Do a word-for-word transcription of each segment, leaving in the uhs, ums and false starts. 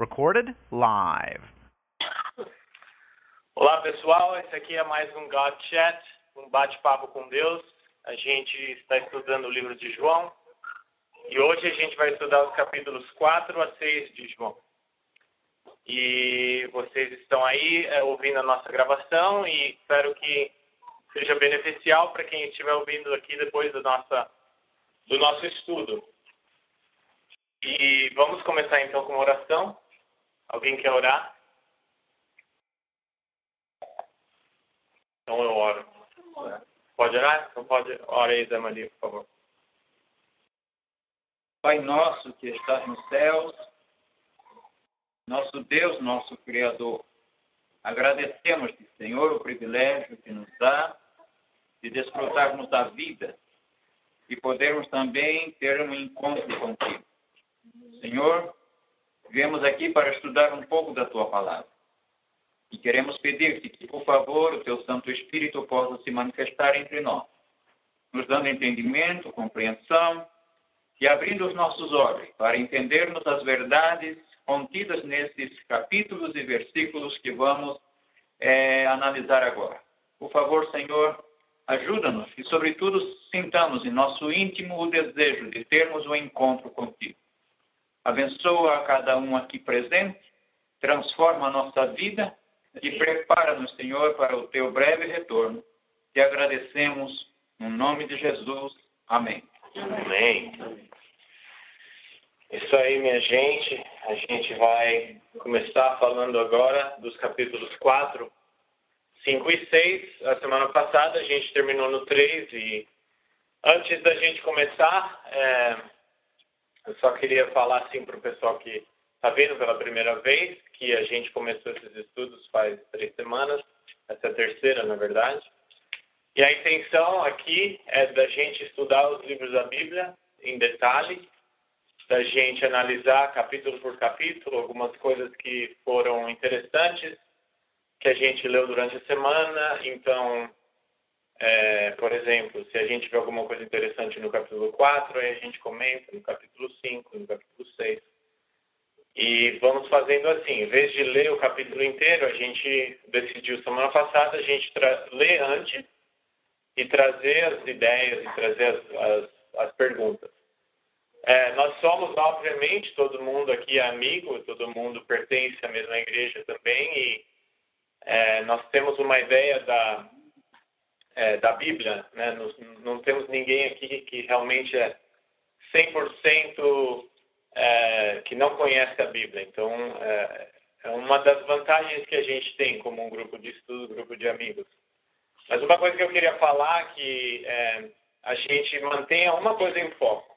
recorded live. Olá pessoal, esse aqui é mais um God Chat, um bate-papo com Deus. A gente está estudando o livro de João e hoje a gente vai estudar os capítulos quatro a seis de João. E vocês estão aí é, ouvindo a nossa gravação e espero que seja beneficial para quem estiver ouvindo aqui depois do, nossa, do nosso estudo. E vamos começar então com uma oração. Alguém quer orar? Então eu oro. Pode orar? Então pode. Ora aí, Zé Maria, por favor. Pai nosso que estás nos céus, nosso Deus, nosso Criador, agradecemos-te, Senhor, o privilégio que nos dá de desfrutarmos da vida e podermos também ter um encontro contigo. Senhor, viemos aqui para estudar um pouco da Tua Palavra. E queremos pedir-te que, por favor, o Teu Santo Espírito possa se manifestar entre nós, nos dando entendimento, compreensão e abrindo os nossos olhos para entendermos as verdades contidas nesses capítulos e versículos que vamos é, analisar agora. Por favor, Senhor, ajuda-nos e, sobretudo, sintamos em nosso íntimo o desejo de termos um encontro contigo. Abençoa a cada um aqui presente, transforma a nossa vida e prepara-nos, Senhor, para o Teu breve retorno. Te agradecemos, no nome de Jesus. Amém. Amém. Isso aí, minha gente. A gente vai começar falando agora dos capítulos quatro, cinco e seis. A semana passada a gente terminou no três e antes da gente começar, é, eu só queria falar assim para o pessoal que está vindo pela primeira vez, que a gente começou esses estudos faz três semanas, essa é a terceira, na verdade. E a intenção aqui é da gente estudar os livros da Bíblia em detalhe, da gente analisar capítulo por capítulo, algumas coisas que foram interessantes, que a gente leu durante a semana. Então, é, por exemplo, se a gente vê alguma coisa interessante no capítulo quatro, aí a gente comenta no capítulo cinco, no capítulo seis. E vamos fazendo assim, em vez de ler o capítulo inteiro, a gente decidiu semana passada, a gente tra- ler antes e trazer as ideias e trazer as, as, as perguntas. É, nós somos, obviamente, todo mundo aqui é amigo, todo mundo pertence à mesma igreja também e é, nós temos uma ideia da, é, da Bíblia, né? Nos, não temos ninguém aqui que realmente é cem por cento é, que não conhece a Bíblia. Então, é, é uma das vantagens que a gente tem como um grupo de estudo, grupo de amigos. Mas uma coisa que eu queria falar é que é, a gente mantenha uma coisa em foco.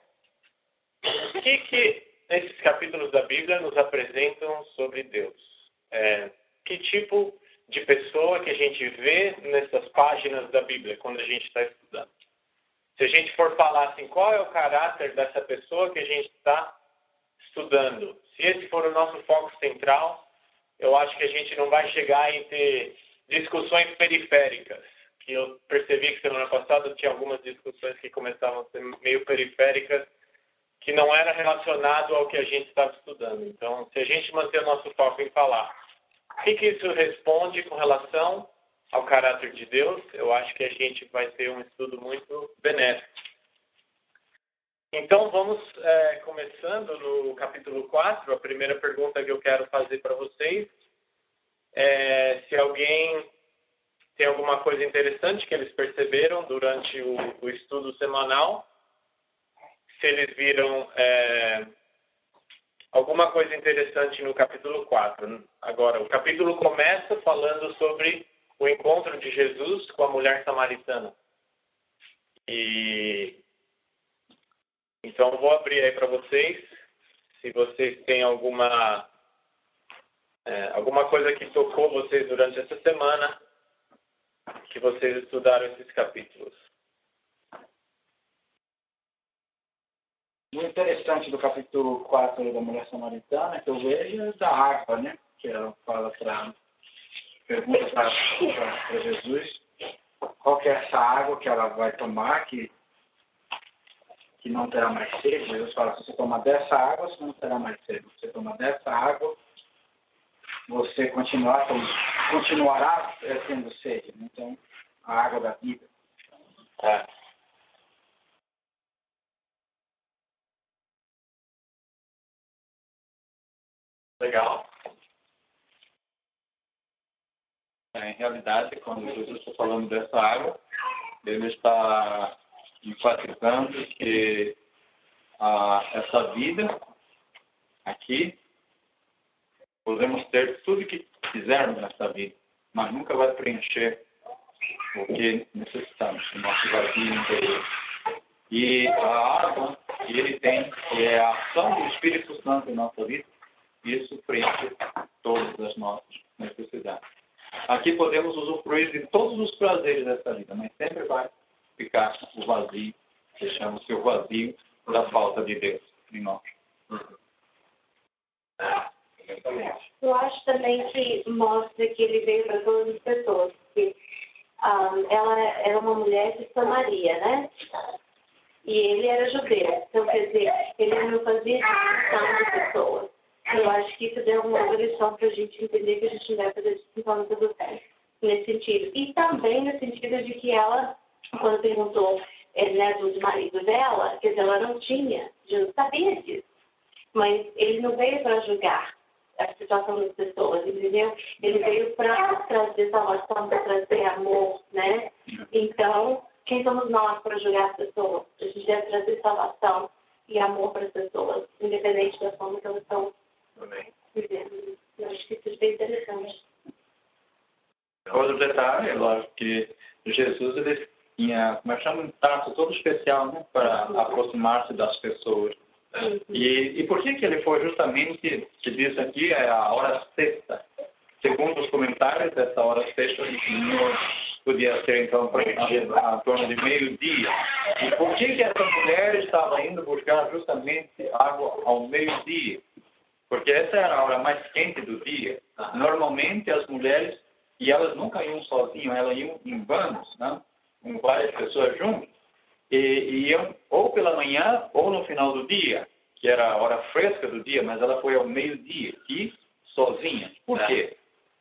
O que que esses capítulos da Bíblia nos apresentam sobre Deus? É, que tipo de pessoa que a gente vê nessas páginas da Bíblia quando a gente está estudando? Se a gente for falar assim, qual é o caráter dessa pessoa que a gente está estudando? Se esse for o nosso foco central, eu acho que a gente não vai chegar em ter discussões periféricas. Que eu percebi que semana passada tinha algumas discussões que começavam a ser meio periféricas, que não era relacionado ao que a gente estava estudando. Então, se a gente manter o nosso foco em falar o que, que isso responde com relação ao caráter de Deus, eu acho que a gente vai ter um estudo muito benéfico. Então, vamos é, começando no capítulo quatro. A primeira pergunta que eu quero fazer para vocês é se alguém tem alguma coisa interessante que eles perceberam durante o, o estudo semanal. Se eles viram é, alguma coisa interessante no capítulo quatro. Agora, o capítulo começa falando sobre o encontro de Jesus com a mulher samaritana. E então, eu vou abrir aí para vocês. Se vocês têm alguma, é, alguma coisa que tocou vocês durante essa semana, que vocês estudaram esses capítulos. O interessante do capítulo quatro da mulher samaritana que eu vejo é da água, né? Que ela fala para pergunta para Jesus qual que é essa água que ela vai tomar, que, que não terá mais sede. Jesus fala, se você tomar dessa água, você não terá mais sede. Se você tomar dessa água, você continuar, continuará tendo sede. Então, a água da vida. É. Legal. É, em realidade, quando Jesus está falando dessa água, ele está enfatizando que ah, essa vida aqui, podemos ter tudo que quisermos nessa vida, mas nunca vai preencher o que necessitamos, o nosso vazio interior. E a água que ele tem, que é a ação do Espírito Santo em nossa vida, isso preenche todas as nossas necessidades. Aqui podemos usufruir de todos os prazeres dessa vida, mas sempre vai ficar o vazio, que chama-se o vazio da falta de Deus em nós. Eu acho também que mostra que ele veio para todas as pessoas. Porque, um, ela era uma mulher de Samaria, né? E ele era judeu. Então, quer dizer, ele não fazia distinção de pessoas. Eu acho que isso deu uma lição para a gente entender que a gente não deve fazer distinção de tudo nesse sentido. E também no sentido de que ela, quando perguntou né, do marido dela, quer dizer, ela não tinha, Jesus sabia disso. Mas ele não veio para julgar a situação das pessoas, entendeu? Ele veio para trazer salvação, para trazer amor, né? Então, quem somos nós para julgar as pessoas? A gente deve trazer salvação e amor para as pessoas, independente da forma que elas estão vivendo. Eu acho que isso é bem interessante. Outro detalhe, é lógico que Jesus ele tinha, como é que chama, um trato todo especial, né, para aproximar-se das pessoas. Uhum. E, e por que que ele foi justamente, que diz aqui, é a hora sexta? Segundo os comentários, essa hora sexta podia ser, então, a, a torno de meio-dia. E por que que essa mulher estava indo buscar justamente água ao meio-dia? Porque essa era a hora mais quente do dia. Normalmente, as mulheres, e elas nunca iam sozinhas, elas iam em bandos, né, com várias pessoas juntas. E, e iam ou pela manhã ou no final do dia, que era a hora fresca do dia, mas ela foi ao meio-dia e sozinha. Por quê?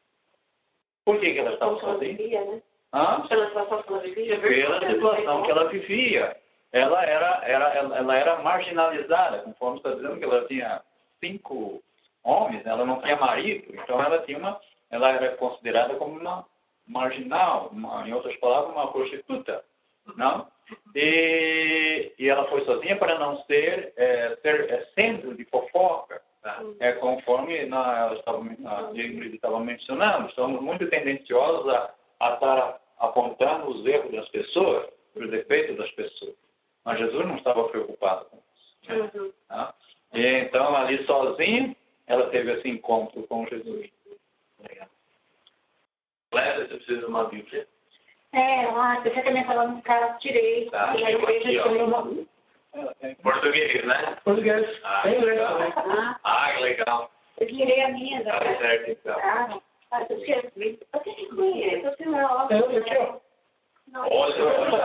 Por que que ela estava sozinha? Vivia, né? Hã? Pela situação que ela vivia. Pela situação que ela vivia. Ela era, era, ela era marginalizada, conforme está dizendo que ela tinha cinco homens, ela não tinha marido, então ela tinha uma, ela era considerada como uma marginal, uma, em outras palavras, uma prostituta. Não? E, e ela foi sozinha para não ser, é, ser é, centro de fofoca, tá? É, conforme na, ela estava, a Ingrid estava mencionando, somos muito tendenciosos a, a estar apontando os erros das pessoas, os defeitos das pessoas. Mas Jesus não estava preocupado com isso. Né? Uhum. Tá? E então, ali sozinha, ela teve esse encontro com Jesus. Legal. Cléber, você precisa de uma Bíblia? É, lá, você também falando dos caras direito. Tá, E aí eu vejo aqui, ó. que uma... Português, né? Português. Ah, Tem inglês legal. também. Ah, Ah, que legal. eu tirei a minha. Tá Da... certo, então. Ah, ah, eu esqueci. Eu tenho que conhecer, eu tenho uma Eu, eu, eu. Não. Olha,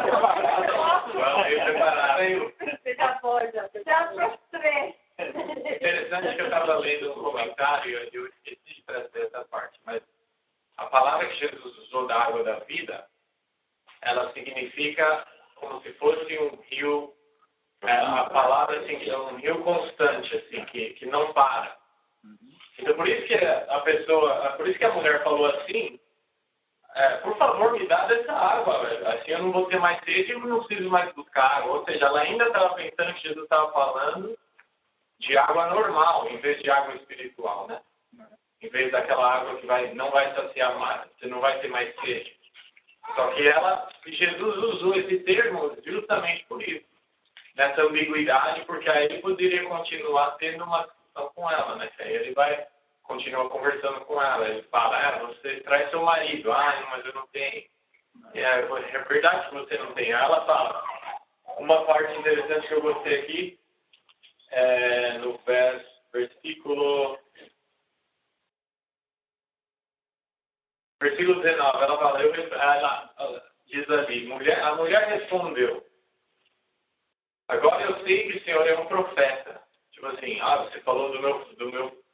vai aí preparado, hein? Você já pode, já frustrei. Interessante que eu estava lendo um comentário e eu esqueci de trazer essa parte, mas a palavra que Jesus usou da água da vida, ela significa como se fosse um rio, é, a palavra assim, é um rio constante, assim, que, que não para. Então por isso que a pessoa, por isso que a mulher falou assim, é, por favor, me dá dessa água, assim eu não vou ter mais sede e eu não preciso mais buscar água. Ou seja, ela ainda estava pensando que Jesus estava falando de água normal, em vez de água espiritual, né? Em vez daquela água que vai, não vai saciar mais, você não vai ter mais sede. Só que ela, Jesus usou esse termo justamente por isso, nessa ambiguidade, porque aí ele poderia continuar tendo uma discussão com ela, né? Aí ele vai continuar conversando com ela, ele fala, ah, você traz seu marido, ah, mas eu não tenho. É, é verdade que você não tem. Aí ela fala, uma parte interessante que eu gostei aqui, é no vers, versículo versículo dezenove, ela fala, eu, ela, ela diz ali, mulher, a mulher respondeu, agora eu sei que o Senhor é um profeta. Tipo assim, ah, você falou do meu, do meu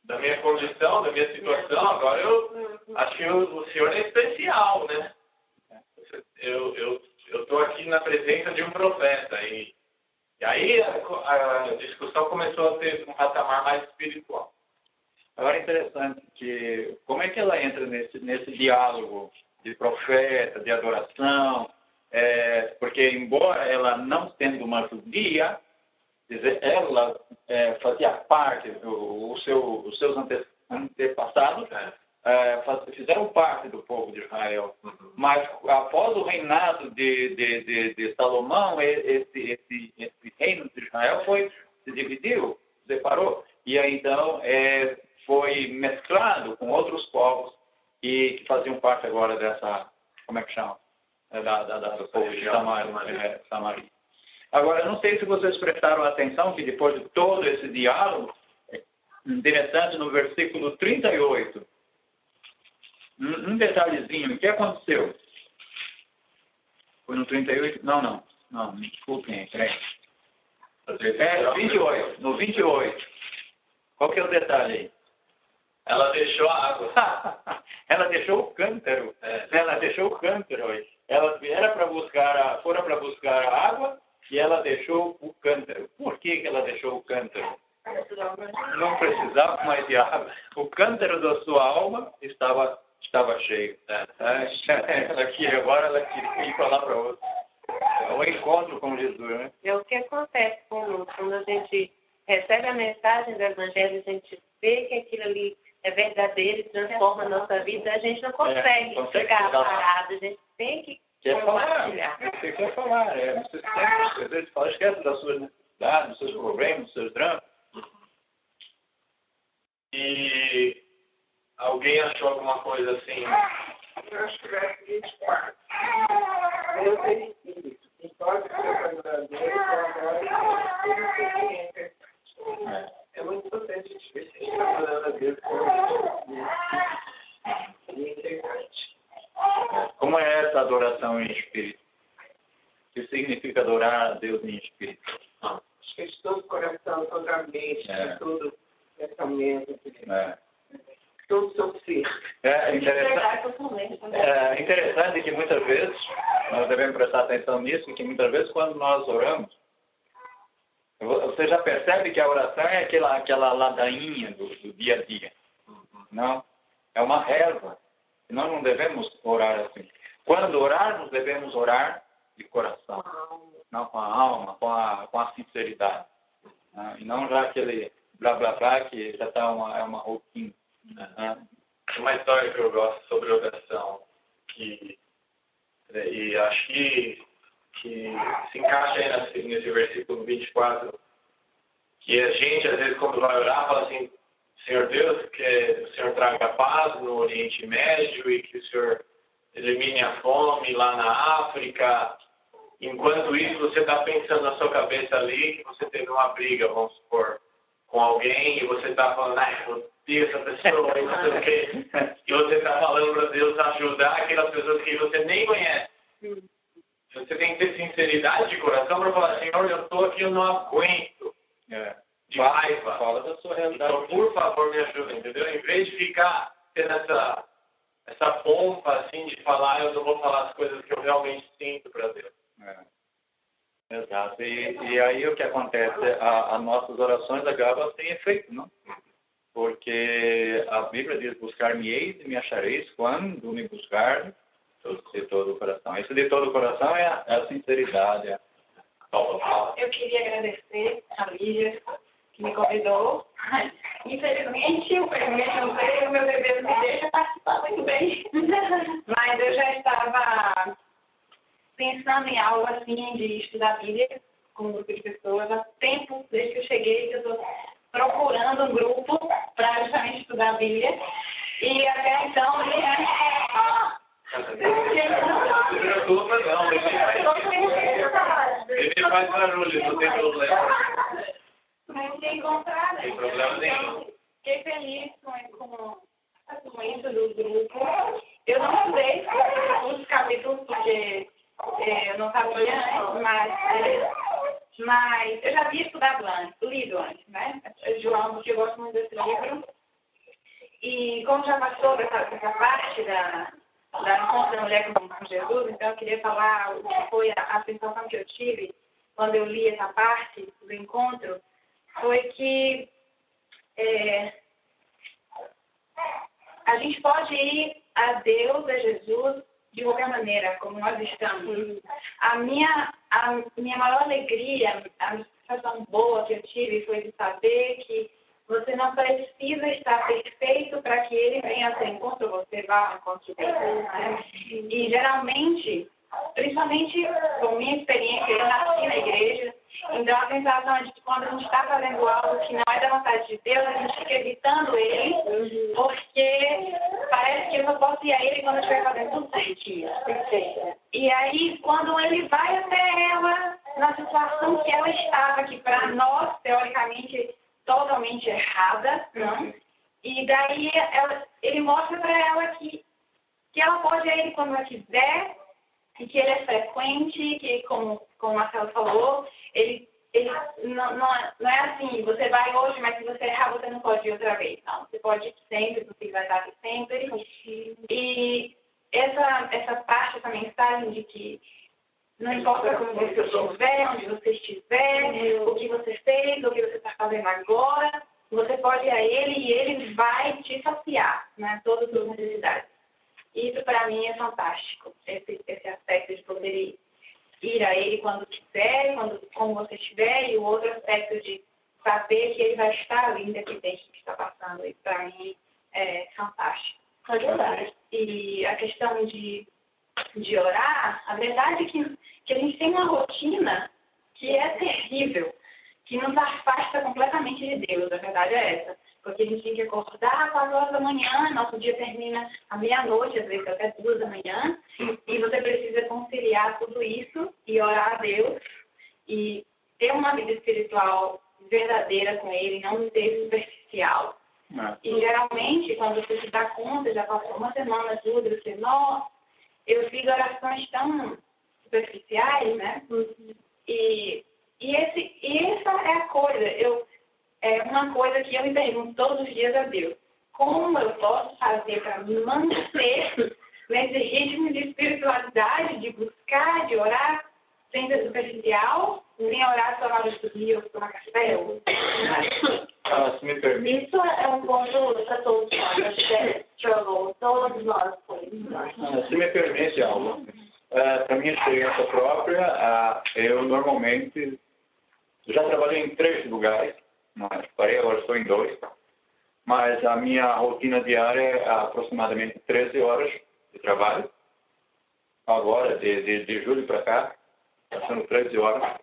da minha condição, da minha situação, agora eu acho que o, o senhor é especial, né? Eu eu eu estou aqui na presença de um profeta e, e aí a, a discussão começou a ter um patamar mais espiritual. Agora é interessante que como é que ela entra nesse nesse diálogo de profeta, de adoração, é, porque embora ela não sendo uma judia, dizer, ela é, fazia parte do o seu, os seus ante, antepassados é, faz, fizeram parte do povo de Israel, uhum. Mas após o reinado de, de, de, de Salomão, esse, esse, esse reino de Israel foi se dividiu, separou e aí então é, foi mesclado com outros povos e que faziam parte agora dessa, como é que chama, da, da, da do povo de Samaria. É, Samaria. Agora, eu não sei se vocês prestaram atenção que depois de todo esse diálogo, é interessante no versículo trinta e oito, um, um detalhezinho, o que aconteceu? Foi no trinta e oito? Não, não, não, me desculpem, peraí. É, vinte e oito, no vinte e oito. Qual que é o detalhe aí? Ela deixou a água. Ela deixou o cântaro. É. Ela deixou o cântaro aí. Ela era para buscar a, foram para buscar a água e ela deixou o cântaro. Por que que ela deixou o cântaro? Não precisava mais de água. O cântaro da sua alma estava estava cheio. É. Ela queria, agora ela queria ir para lá para outra. É um encontro com Jesus, né? É o que acontece conosco quando a gente recebe a mensagem do Evangelho, a gente vê que aquilo ali é verdadeiro e transforma a nossa vida, a gente não consegue, é, consegue ficar parado, a gente tem que quer compartilhar. Falar, você quer falar, é, você tem que falar, esquece das suas necessidades, dos seus problemas, dos seus dramas. E alguém achou alguma coisa assim? Eu acho que vai ser vinte e quatro. Eu tenho espírito. Quem pode ser verdadeiro, agora é. É muito importante a gente ver se a gente está falando a Deus com integridade. Como é essa adoração em espírito? O que significa adorar a Deus em espírito? Ah, acho que é de todo o coração, toda a mente, é. de todo o pensamento, é. todo o seu ser. É interessante, é interessante que muitas vezes, nós devemos prestar atenção nisso, que muitas vezes quando nós oramos, você já percebe que a oração é aquela, aquela ladainha do, do dia a dia. Não? É uma reza. Nós não devemos orar assim. Quando orarmos, devemos orar de coração. Não com a alma, com a, com a sinceridade. Não? E não já aquele blá blá blá que já está uma, é uma rotina. Uhum. Uma história que eu gosto sobre oração, que, e acho que, que se encaixa aí nesse, nesse versículo vinte e quatro, que a gente, às vezes, quando vai orar, fala assim, Senhor Deus, que o Senhor traga paz no Oriente Médio e que o Senhor elimine a fome lá na África. Enquanto isso, você está pensando na sua cabeça ali que você teve uma briga, vamos supor, com alguém e você está falando, ah, eu odeio essa pessoa, e não sei o quê. E você está falando para Deus ajudar aquelas pessoas que você nem conhece. Você tem que ter sinceridade de coração para falar, Senhor, eu estou aqui, eu não aguento. É. De raiva. Fala da sua realidade. Então, por favor, me ajuda, entendeu? Em vez de ficar tendo essa, essa pompa, assim, de falar, eu não vou falar as coisas que eu realmente sinto para Deus. É. Exato. E, e aí o que acontece? As nossas orações acabam sem efeito, não? Porque a Bíblia diz, buscar-me-eis e me achareis quando me buscar de todo o coração. Isso de todo o coração é a, é a sinceridade. É. Eu queria agradecer a Lígia, que me convidou. Infelizmente, o infelizmente não sei, o meu bebê não me deixa participar muito bem. Mas eu já estava pensando em algo assim de estudar a Bíblia com um grupo de pessoas há tempo, desde que eu cheguei, que eu estou procurando um grupo para justamente estudar a Bíblia. E até então, a minha... Não se preocupa não, bebê faz, bebê faz barulho, não tem problema. Não tem encontrado. Não tem problema nenhum. Fiquei feliz com, com a doença do grupo. Eu não sei os capítulos, porque é, eu não sabia, né? Mas, é, mas eu já havia estudado antes, lido antes, né? João, porque eu gosto muito desse livro. E como já passou dessa, dessa parte da, da encontro da mulher com, com Jesus, então eu queria falar o que foi a, a sensação que eu tive quando eu li essa parte do encontro, foi que é, a gente pode ir a Deus, a Jesus, de qualquer maneira, como nós estamos. A minha, a minha maior alegria, a sensação boa que eu tive foi de saber que você não precisa estar perfeito para que ele venha ao seu encontro, você vá ao encontro dele. Né? E geralmente, principalmente com minha experiência, eu nasci na igreja, então a sensação é de que quando a gente está fazendo algo que não é da vontade de Deus, a gente fica evitando ele, porque parece que eu só posso ir a ele quando eu estiver fazendo tudo certinho. E aí, quando ele vai até ela, na situação que ela estava, que para nós, teoricamente, totalmente errada, não? E daí ela, ele mostra para ela que, que ela pode ir a ele quando ela quiser, e que ele é frequente, que, como, como o Marcelo falou, ele, ele não, não, é, não é assim, você vai hoje, mas se você errar, você não pode ir outra vez. Não, você pode ir sempre, você vai estar sempre. E essa, essa parte, essa mensagem de que não importa como você estiver, onde você estiver, o que você fez, o que você está fazendo agora, você pode ir a ele e ele vai te saciar, né, todas as suas necessidades. Isso, para mim, é fantástico, esse, esse aspecto de poder ir, ir a ele quando quiser, quando, como você estiver, e o outro aspecto de saber que ele vai estar ali, independente do que está passando. Isso, para mim, é fantástico. É verdade. E a questão de, de orar, a verdade é que, que a gente tem uma rotina que é terrível, que nos afasta completamente de Deus, a verdade é essa. Porque a gente tem que acordar às quatro horas da manhã, nosso dia termina à meia-noite, às vezes até duas da manhã, e você precisa conciliar tudo isso e orar a Deus e ter uma vida espiritual verdadeira com Ele, não ser superficial. Não. E geralmente, quando você se dá conta, já passou uma semana, duas, você, nossa, eu fiz orações tão superficiais, né? E, e, esse, e essa é a coisa, eu... É uma coisa que eu me pergunto todos os dias a Deus. Como eu posso fazer para me manter nesse ritmo de espiritualidade, de buscar, de orar, sem ser superficial, sem orar só na hora de dormir ou tomar café? Ah, se me permite. Isso é um ponto para todos nós, acho que é struggle, todos nós. Ah, se me permite, Alma, uh, para minha experiência própria, uh, eu normalmente já trabalhei em três lugares. Mas parei, agora estou em dois. Mas a minha rotina diária é aproximadamente treze horas de trabalho. Agora, de, de, de julho para cá, está sendo treze horas.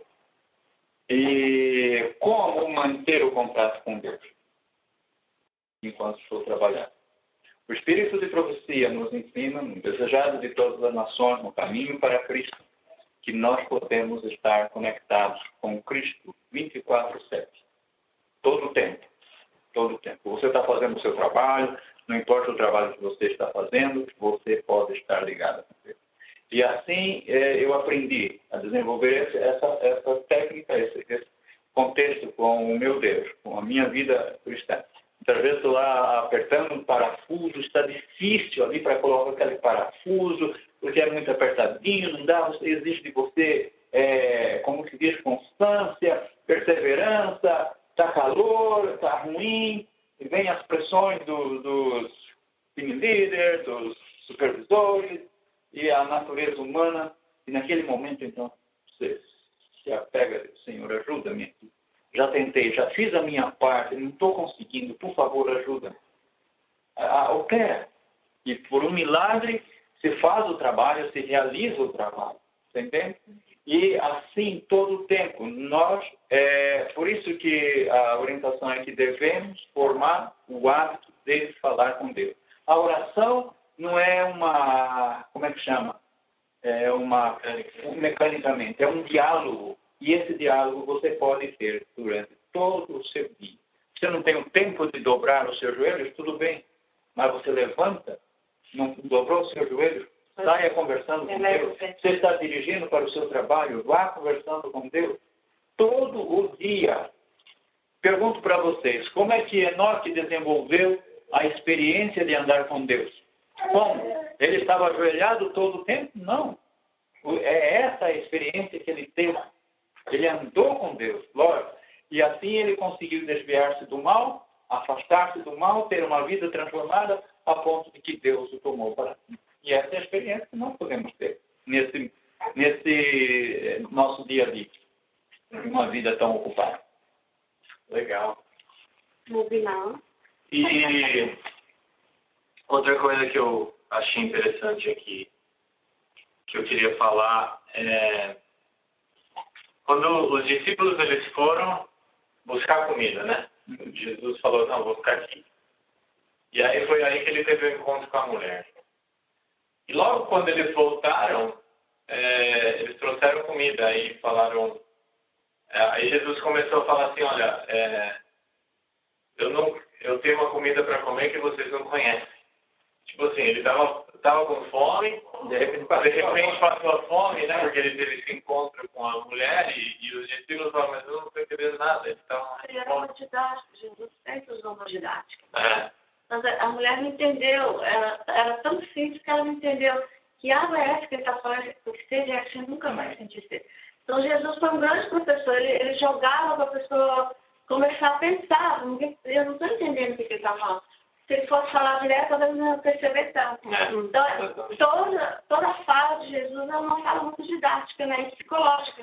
E como manter o contato com Deus enquanto estou trabalhando? O Espírito de Profecia nos ensina, no desejado de todas as nações, no caminho para Cristo, que nós podemos estar conectados com Cristo vinte e quatro sete. Todo o tempo. Todo o tempo. Você está fazendo o seu trabalho, não importa o trabalho que você está fazendo, você pode estar ligado com Deus. E assim eh, eu aprendi a desenvolver essa, essa técnica, esse, esse contexto com o meu Deus, com a minha vida cristã. Muitas vezes estou lá apertando um parafuso, está difícil ali para colocar aquele parafuso, porque é muito apertadinho, não dá, você exige de você, é, como se diz, constância, perseverança. Está calor, está ruim, e vem as pressões do, dos team leaders, dos supervisores, e a natureza humana, e naquele momento, então, você se apega, Senhor, ajuda-me aqui. Já tentei, já fiz a minha parte, não estou conseguindo, por favor, ajuda-me. Ah, opera. E por um milagre, se faz o trabalho, se realiza o trabalho. Você entende? E assim, todo o tempo, nós, é por isso que a orientação é que devemos formar o hábito de falar com Deus. A oração não é uma, como é que chama? É uma, mecanicamente, é um diálogo. E esse diálogo você pode ter durante todo o seu dia. Você não tem o tempo de dobrar os seus joelhos, tudo bem. Mas você levanta, não dobrou os seus joelhos, saia conversando com Deus. Você está dirigindo para o seu trabalho, vá conversando com Deus. Todo o dia. Pergunto para vocês, como é que Enoque desenvolveu a experiência de andar com Deus. Como? Ele estava ajoelhado todo o tempo? Não. É essa a experiência que ele teve. Ele andou com Deus, lógico. E assim ele conseguiu desviar-se do mal, afastar-se do mal, ter uma vida transformada a ponto de que Deus o tomou para si. E essa é a experiência que nós podemos ter nesse, nesse nosso dia a dia. Uma vida tão ocupada. Legal. No final. E outra coisa que eu achei interessante aqui, que eu queria falar, é quando os discípulos eles foram buscar comida, né? Jesus falou, não, vou ficar aqui. E aí foi aí que ele teve o encontro com a mulher. E logo quando eles voltaram, é, eles trouxeram comida e falaram... É, aí Jesus começou a falar assim, olha, é, eu, não, eu tenho uma comida para comer que vocês não conhecem. Tipo assim, ele estava tava com fome, de repente, de repente passou a fome, né? Porque ele teve esse encontro com a mulher e, e os discípulos falaram, mas eu não estou entendendo nada. Eles estavam... Era uma didática, Jesus sempre usou uma didática. É. Mas a, a mulher não entendeu, ela, era tão simples que ela não entendeu que água é essa que ele está falando, porque sede é essa, você nunca mais sentir sede. Então Jesus foi um grande professor, ele, ele jogava para a pessoa começar a pensar, eu não estou entendendo o que ele está falando. Se ele fosse falar direto, talvez não ia perceber tanto. Então, toda, toda a fala de Jesus é uma fala muito didática, né? Psicológica.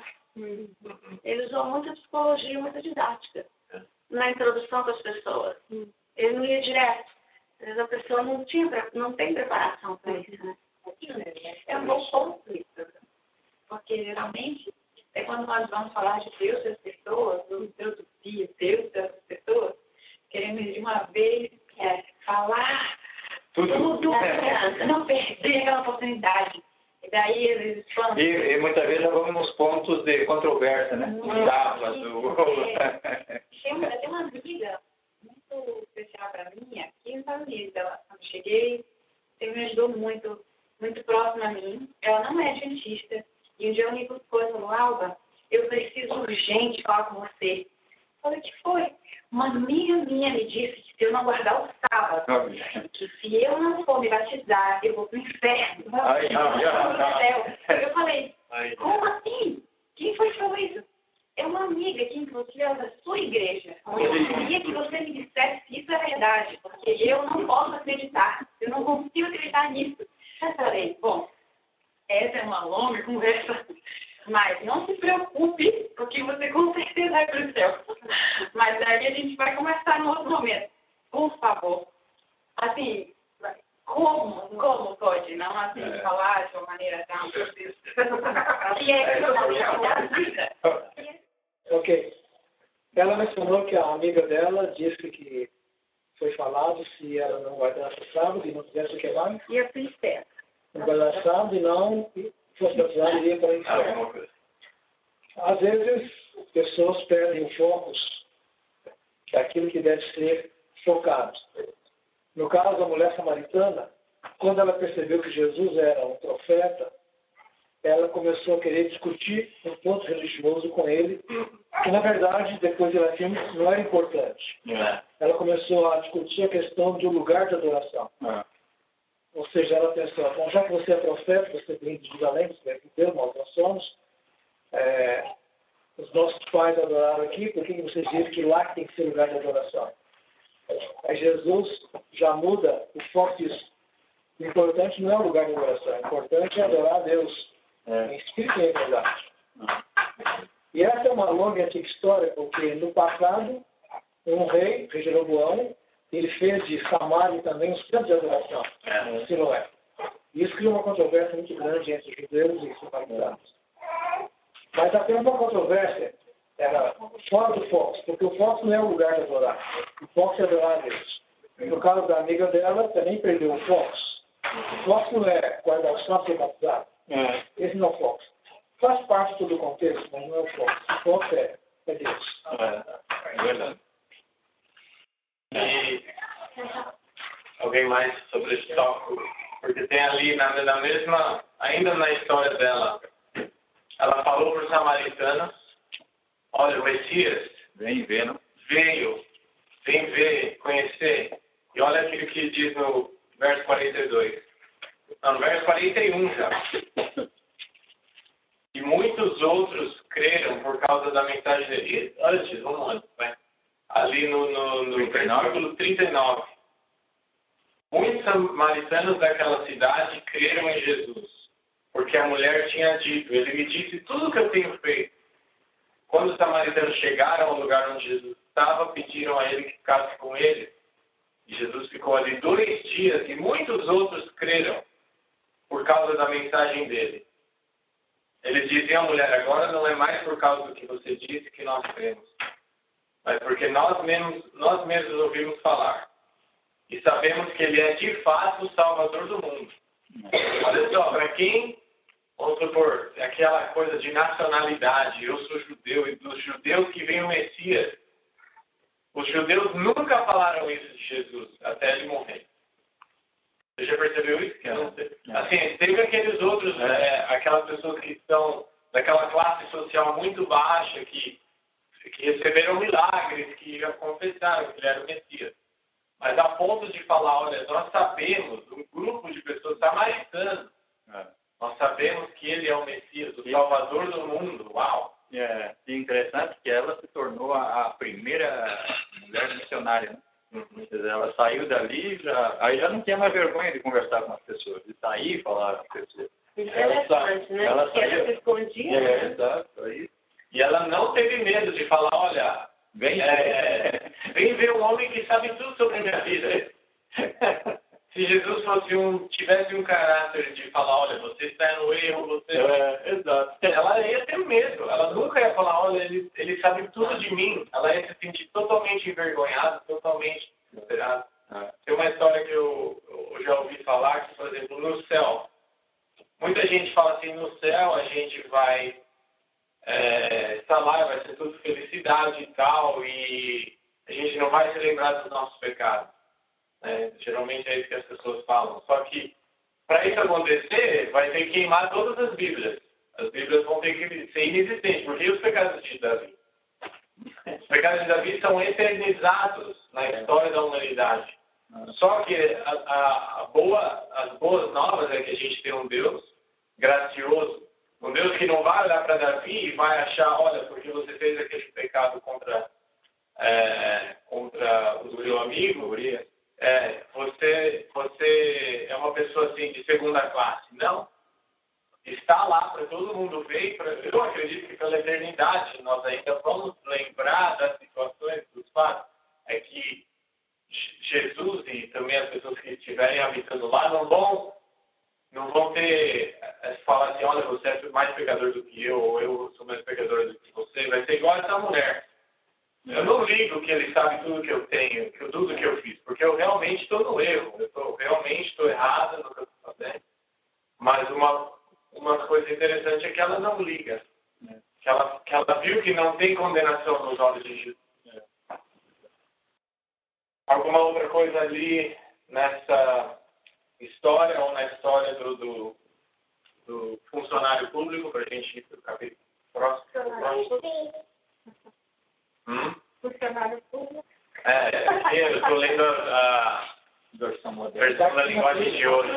Ele usou muita psicologia, muita didática na introdução das pessoas. Ele não ia direto. Às vezes a pessoa não, tinha, não tem preparação para isso, né? É um bom ponto isso. Porque geralmente é quando nós vamos falar de Deus das pessoas, ou introduzir Deus das pessoas, queremos de uma vez é, falar tudo, tudo é. não perder aquela oportunidade. E daí eles falam... E, e muitas vezes já vamos nos pontos de controvérsia, né? Hum, Damas, do... é. Tem uma, tem uma amiga muito especial para mim aqui nos Estados Unidos. Ela, quando cheguei, ela me ajudou muito, muito próxima a mim. Ela não é adventista. E um dia eu me buscou e falou, Alba, eu preciso urgente falar com você. Eu falei, o que foi? Uma amiga minha me disse que se eu não guardar o sábado, que se eu não for me batizar, eu vou pro inferno. Ai, ai, ai, ai. Eu falei, Ai. como assim? Quem foi que falou isso? É uma amiga que, inclusive, é da sua igreja. Eu queria que você me dissesse se isso é verdade, porque eu não posso acreditar. Eu não consigo acreditar nisso. Eu falei, bom, essa é uma longa conversa, mas não se preocupe, porque você com certeza vai para o céu. Mas aí a gente vai conversar no outro momento. Por favor. Assim, como, como pode? Não assim, é. falar de uma maneira tão... E é da vida. Ok. Ela mencionou que a amiga dela disse que foi falado se ela não guardasse o sábado e não fizesse o que mais? Ia para o inferno. Não guardasse o sábado e não fosse batizado e ia para o inferno. Às vezes, pessoas perdem o foco daquilo que deve ser focado. No caso da mulher samaritana, quando ela percebeu que Jesus era um profeta, ela começou a querer discutir um ponto religioso com ele, que na verdade, depois ela viu, não era importante. É. Ela começou a discutir a questão do lugar de adoração. É. Ou seja, ela pensou, bom, já que você é profeta, você vem de Jerusalém, você é judeu, nós não somos, é, os nossos pais adoraram aqui, por que vocês dizem que lá que tem que ser lugar de adoração? Aí Jesus já muda o foco disso. O importante não é o lugar de adoração, o importante é adorar a Deus em espírito e em verdade. E essa é uma longa e antiga história, porque no passado, um rei, rei Jeroboão, ele fez de Samaria também um centro de adoração, é. Siloé. Isso criou uma controvérsia muito grande entre judeus e samaritanos. Mas apenas uma controvérsia era fora do foco, porque o foco não é o lugar de adorar. O foco é adorar a Deus. No caso da amiga dela, também perdeu o foco. O foco não é guardar o santo e batizado. É. Esse não é o foco. Faz parte de todo o contexto, mas não é o foco. O foco é, é Deus. É, é verdade. E alguém mais sobre esse tópico? Porque tem ali, na, na mesma, ainda na história dela, ela falou para os samaritanos, olha, o Messias vem ver, não? veio, vem ver, conhecer. E olha aquilo que diz no verso quarenta e dois. Não, no verso quarenta e um já. E muitos outros creram por causa da mensagem dele. Antes, vamos antes, vai. Ali no, no, no versículo trinta e nove. Muitos samaritanos daquela cidade creram em Jesus, porque a mulher tinha dito, ele me disse tudo o que eu tenho feito. Quando os samaritanos chegaram ao lugar onde Jesus estava, pediram a ele que ficasse com ele. E Jesus ficou ali dois dias e muitos outros creram por causa da mensagem dele. Ele dizia à mulher, agora não é mais por causa do que você disse que nós cremos, mas porque nós mesmos, nós mesmos ouvimos falar. E sabemos que ele é de fato o Salvador do mundo. Olha só, para quem, vamos supor, aquela coisa de nacionalidade, eu sou judeu, e dos judeus que vem o Messias, os judeus nunca falaram isso de Jesus, até ele morrer. Você já percebeu isso? Que não sei. Assim, teve aqueles outros, é, aquelas pessoas que estão daquela classe social muito baixa, que, que receberam milagres, que já confessaram que ele era o Messias. Mas a ponto de falar, olha, nós sabemos, um grupo de pessoas samaritanas, é. nós sabemos que ele é o Messias, o Sim. Salvador do mundo. Uau! É, é interessante que ela se tornou a, a primeira mulher missionária, né? Uhum. Quer dizer, ela saiu dali, já, aí já não tinha mais vergonha de conversar com as pessoas, de sair e falar com as pessoas. Interessante, né? Ela Porque ela se escondia. É, né? exato. Aí, e ela não teve medo de falar, olha, vem, é, vem ver um homem que sabe tudo sobre a minha vida. Se Jesus fosse um, tivesse um caráter de falar, olha, você está no erro, você... É, exato. Ela ia ter medo. Ela nunca ia falar, olha, ele, ele sabe tudo de mim. Ela ia se sentir totalmente envergonhada, totalmente desesperada. É. Tem uma história que eu, eu já ouvi falar, que, por exemplo, no céu, muita gente fala assim, no céu a gente vai é, estar lá, vai ser tudo felicidade e tal, e a gente não vai se lembrar dos nossos pecados. É, geralmente é isso que as pessoas falam. Só que, para isso acontecer, vai ter que queimar todas as Bíblias. As Bíblias vão ter que ser inexistentes. Porque os pecados de Davi? Os pecados de Davi são eternizados na história da humanidade. Só que a, a, a boa, as boas novas é que a gente tem um Deus gracioso. Um Deus que não vai olhar para Davi e vai achar, olha, porque você fez aquele pecado contra, é, contra o seu amigo, Urias, É, você, você é uma pessoa assim de segunda classe. Não. Está lá para todo mundo ver. Pra, eu acredito que pela eternidade nós ainda vamos lembrar das situações, dos fatos. É que Jesus e também as pessoas que estiverem habitando lá não vão, não vão ter, é, falar assim, olha, você é mais pecador do que eu, ou eu sou mais pecador do que você. Vai ser igual a essa mulher. Eu não ligo que ele sabe tudo que eu tenho, que tudo que eu fiz, porque eu realmente estou no erro, eu tô, realmente estou errada no que eu estou fazendo. Mas uma, uma coisa interessante é que ela não liga, né? que, ela, que ela viu que não tem condenação nos olhos de Jesus. É. Alguma outra coisa ali nessa história ou na história do, do, do funcionário público, para a gente ir para o capítulo próximo? Hum? Funcionário público. É, eu estou lendo a, a versão moderna da linguagem de hoje.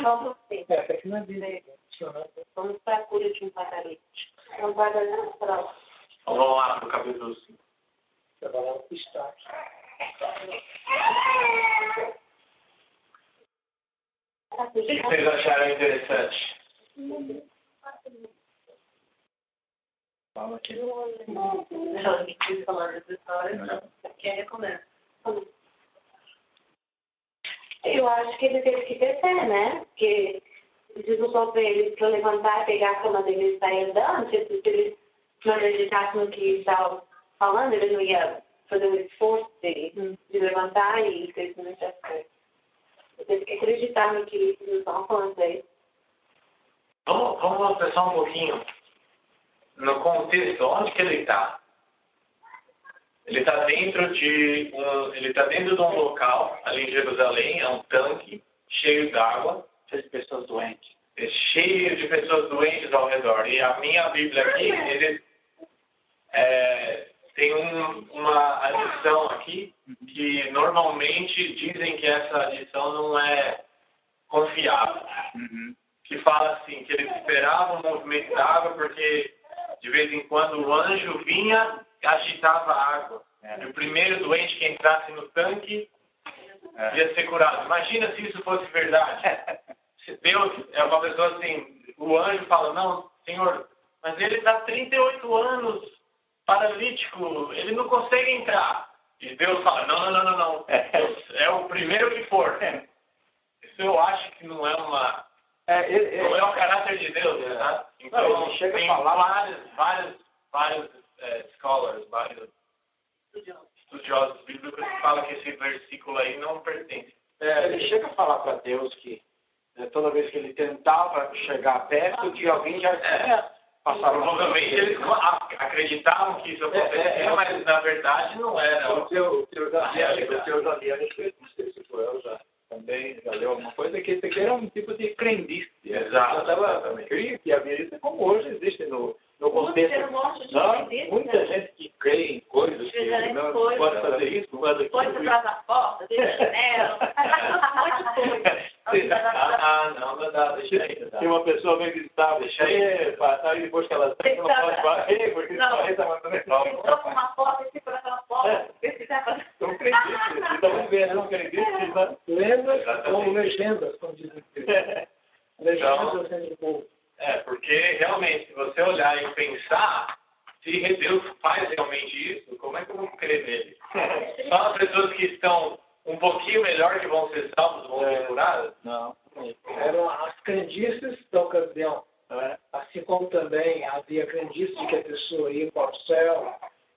Vamos para a cura de um paralítico. Então, vai dar próximo. Vamos lá para o capítulo cinco. Trabalhar o pistache. O que vocês acharam interessante? fala aqui. Não, ninguém falando dessa história. Quer recomendar? Eu acho que ele teve que descer, né? Porque Jesus falou para ele para levantar, pegar a cama dele e sair andando. Se ele não acreditasse no que estava falando, ele não ia fazer um esforço de, de levantar e fez muito certo. Eu teve que acreditar no que Jesus estava falando para ele. Vamos, vamos pensar um pouquinho no contexto, onde que ele está? Ele está dentro de um, ele está dentro de um local ali em Jerusalém, é um tanque cheio d'água, Cheio de pessoas doentes. é cheio de pessoas doentes ao redor. E a minha Bíblia aqui, ele é, tem tem um, uma adição aqui que normalmente dizem que essa adição não é confiável. Uhum. Que fala assim, que eles esperavam o movimento da água porque de vez em quando o anjo vinha e agitava a água. É. E o primeiro doente que entrasse no tanque É. ia ser curado. Imagina se isso fosse verdade. Se Deus é uma pessoa assim, o anjo fala, não, Senhor, mas ele está trinta e oito anos paralítico, ele não consegue entrar. E Deus fala, não, não, não, não, não. É o primeiro que for. Isso eu acho que não é uma... É, ele, ele, Não é o caráter de Deus, né? Então, Não, ele chega a tem falar- vários, vários, vários é, scholars, vários estudiosos bíblicos que falam que esse versículo aí não pertence. é, ele chega a falar para Deus que né, toda vez que ele tentava chegar perto de alguém já tinha passado. Provavelmente eles a- acreditavam que isso acontecia, É, é, é. mas na verdade não era. O teu, o teu Ah, é, o teu já li a respeito, não sei se foi eu já também já leu alguma coisa, que isso aqui era um tipo de crendice. Exato, Eu tava, exatamente. creio que havia isso como hoje existe no, no contexto. Você não gosta de Não, crendice, muita né? gente que crê em coisas que Grandes não coisas. pode fazer isso, faz aquilo. Põe atrás da porta, deixa chinelo, um monte de coisa. Ah, ah, não, não dá, deixa aí. Se uma pessoa vem visitar, deixa aí, passar aí depois que ela sai, não pode varrer, porque Não. isso aí está mandando Segura com uma porta e segura aquela porta. Vê se tá fazendo. Não acredito, estamos vendo, não acredito. Não. Lendas ou legendas, como dizem. Legendas sempre povo. É, porque realmente, se você olhar e pensar, se Deus faz realmente isso, como é que eu vou crer nele? Só as pessoas que estão um pouquinho melhor que vão ser salvos vão ser curadas? Não. Eram as crendices da ocasião. É. Assim como também havia crendice de que a pessoa ia para o céu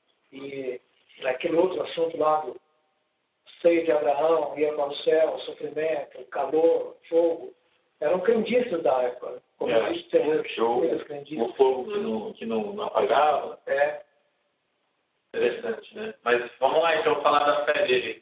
e naquele outro assunto lá do seio de Abraão, ia para o céu, sofrimento, calor, fogo. Eram crendices da época. Como É. existe terror, Show. muitas crendices. O fogo que não, que não, não apagava. É. Interessante, né? Mas vamos lá então falar da fé dele.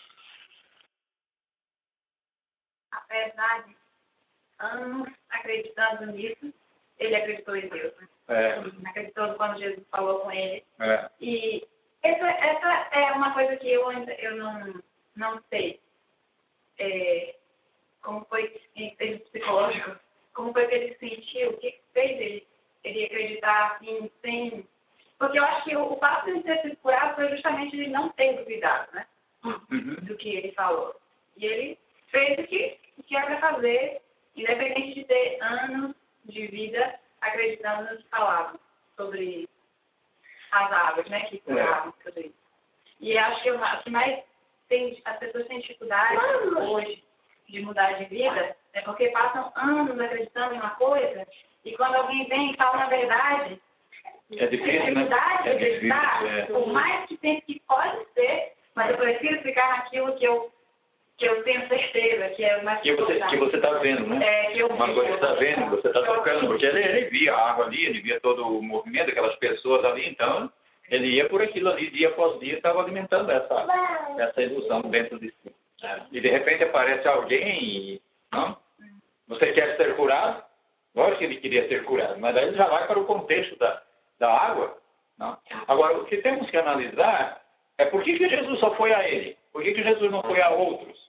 A verdade, anos acreditando nisso, ele acreditou em Deus. Né? É. Acreditou quando Jesus falou com ele. É. E essa, essa é uma coisa que eu ainda eu não, não sei. É, como foi em termos psicológicos, como foi que ele sentiu, o que fez ele, ele acreditar assim, sem... Porque eu acho que o, o fato de ele ter sido curado foi justamente ele não ter duvidado, né? Uhum. Do que ele falou. E ele fez o que, o que era para fazer, independente de ter anos de vida acreditando no que falava sobre as águas, né? Que curavam, tudo isso. E acho que o que mais tem, as pessoas têm dificuldade hoje de mudar de vida é porque passam anos acreditando em uma coisa e quando alguém vem e fala a verdade, É difícil, né? dificuldade de É difícil, acreditar, é. por mais que pense que pode ser, mas eu prefiro ficar naquilo que eu, que eu tenho certeza, que é o mais Que você importante. que você está vendo, né? É, que eu Uma coisa que você está vendo, você está tocando, porque ele, ele via a água ali, ele via todo o movimento daquelas pessoas ali, então ele ia por aquilo ali, dia após dia, estava alimentando essa, essa ilusão dentro de si. E de repente aparece alguém e, não? Você quer ser curado? Lógico que ele queria ser curado, mas daí ele já vai para o contexto da, da água. Não? Agora, o que temos que analisar é por que, que Jesus só foi a ele? Por que, que Jesus não foi a outros?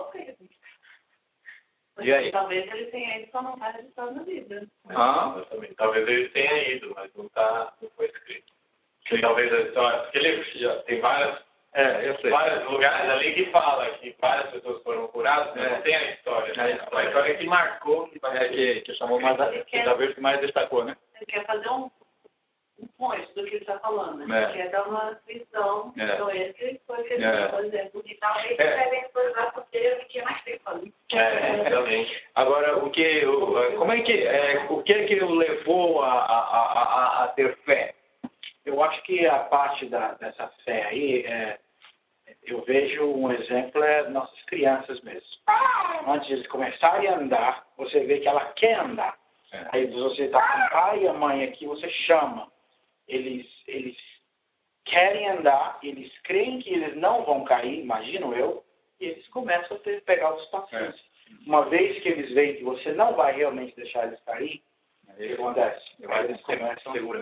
E aí? Talvez ele tenha ido, só não está registrado na Bíblia. Ah, Exatamente. Talvez ele tenha ido, mas não, tá, não foi escrito. E talvez a história, porque ele já tem várias, é, eu sei. vários lugares ali que fala que várias pessoas foram curadas, mas É. não tem a história. É Né? a A história. história que marcou, que É que, que chamou mais, a- que talvez que mais destacou, né? Ele quer fazer um, um ponto do que ele está falando, né? É. Quer dar uma visão É. do esse foi o que ele É. está fazendo. E talvez É. devem explorar porque ele tinha mais tempo ali. é, realmente. Agora, o que, o, como é que, é, o que é que o levou a, a, a, a, a ter fé? Eu acho que a parte da, dessa fé aí, é, eu vejo um exemplo é nossas crianças mesmo. Antes de eles começarem a andar, você vê que ela quer andar. É. Aí você está com o pai e a mãe aqui, você chama. Eles, eles querem andar, eles creem que eles não vão cair, imagino eu, e eles começam a ter, pegar os passinhos. Uma vez que eles veem que você não vai realmente deixar eles cair, o que acontece? Vai Eles começam segura.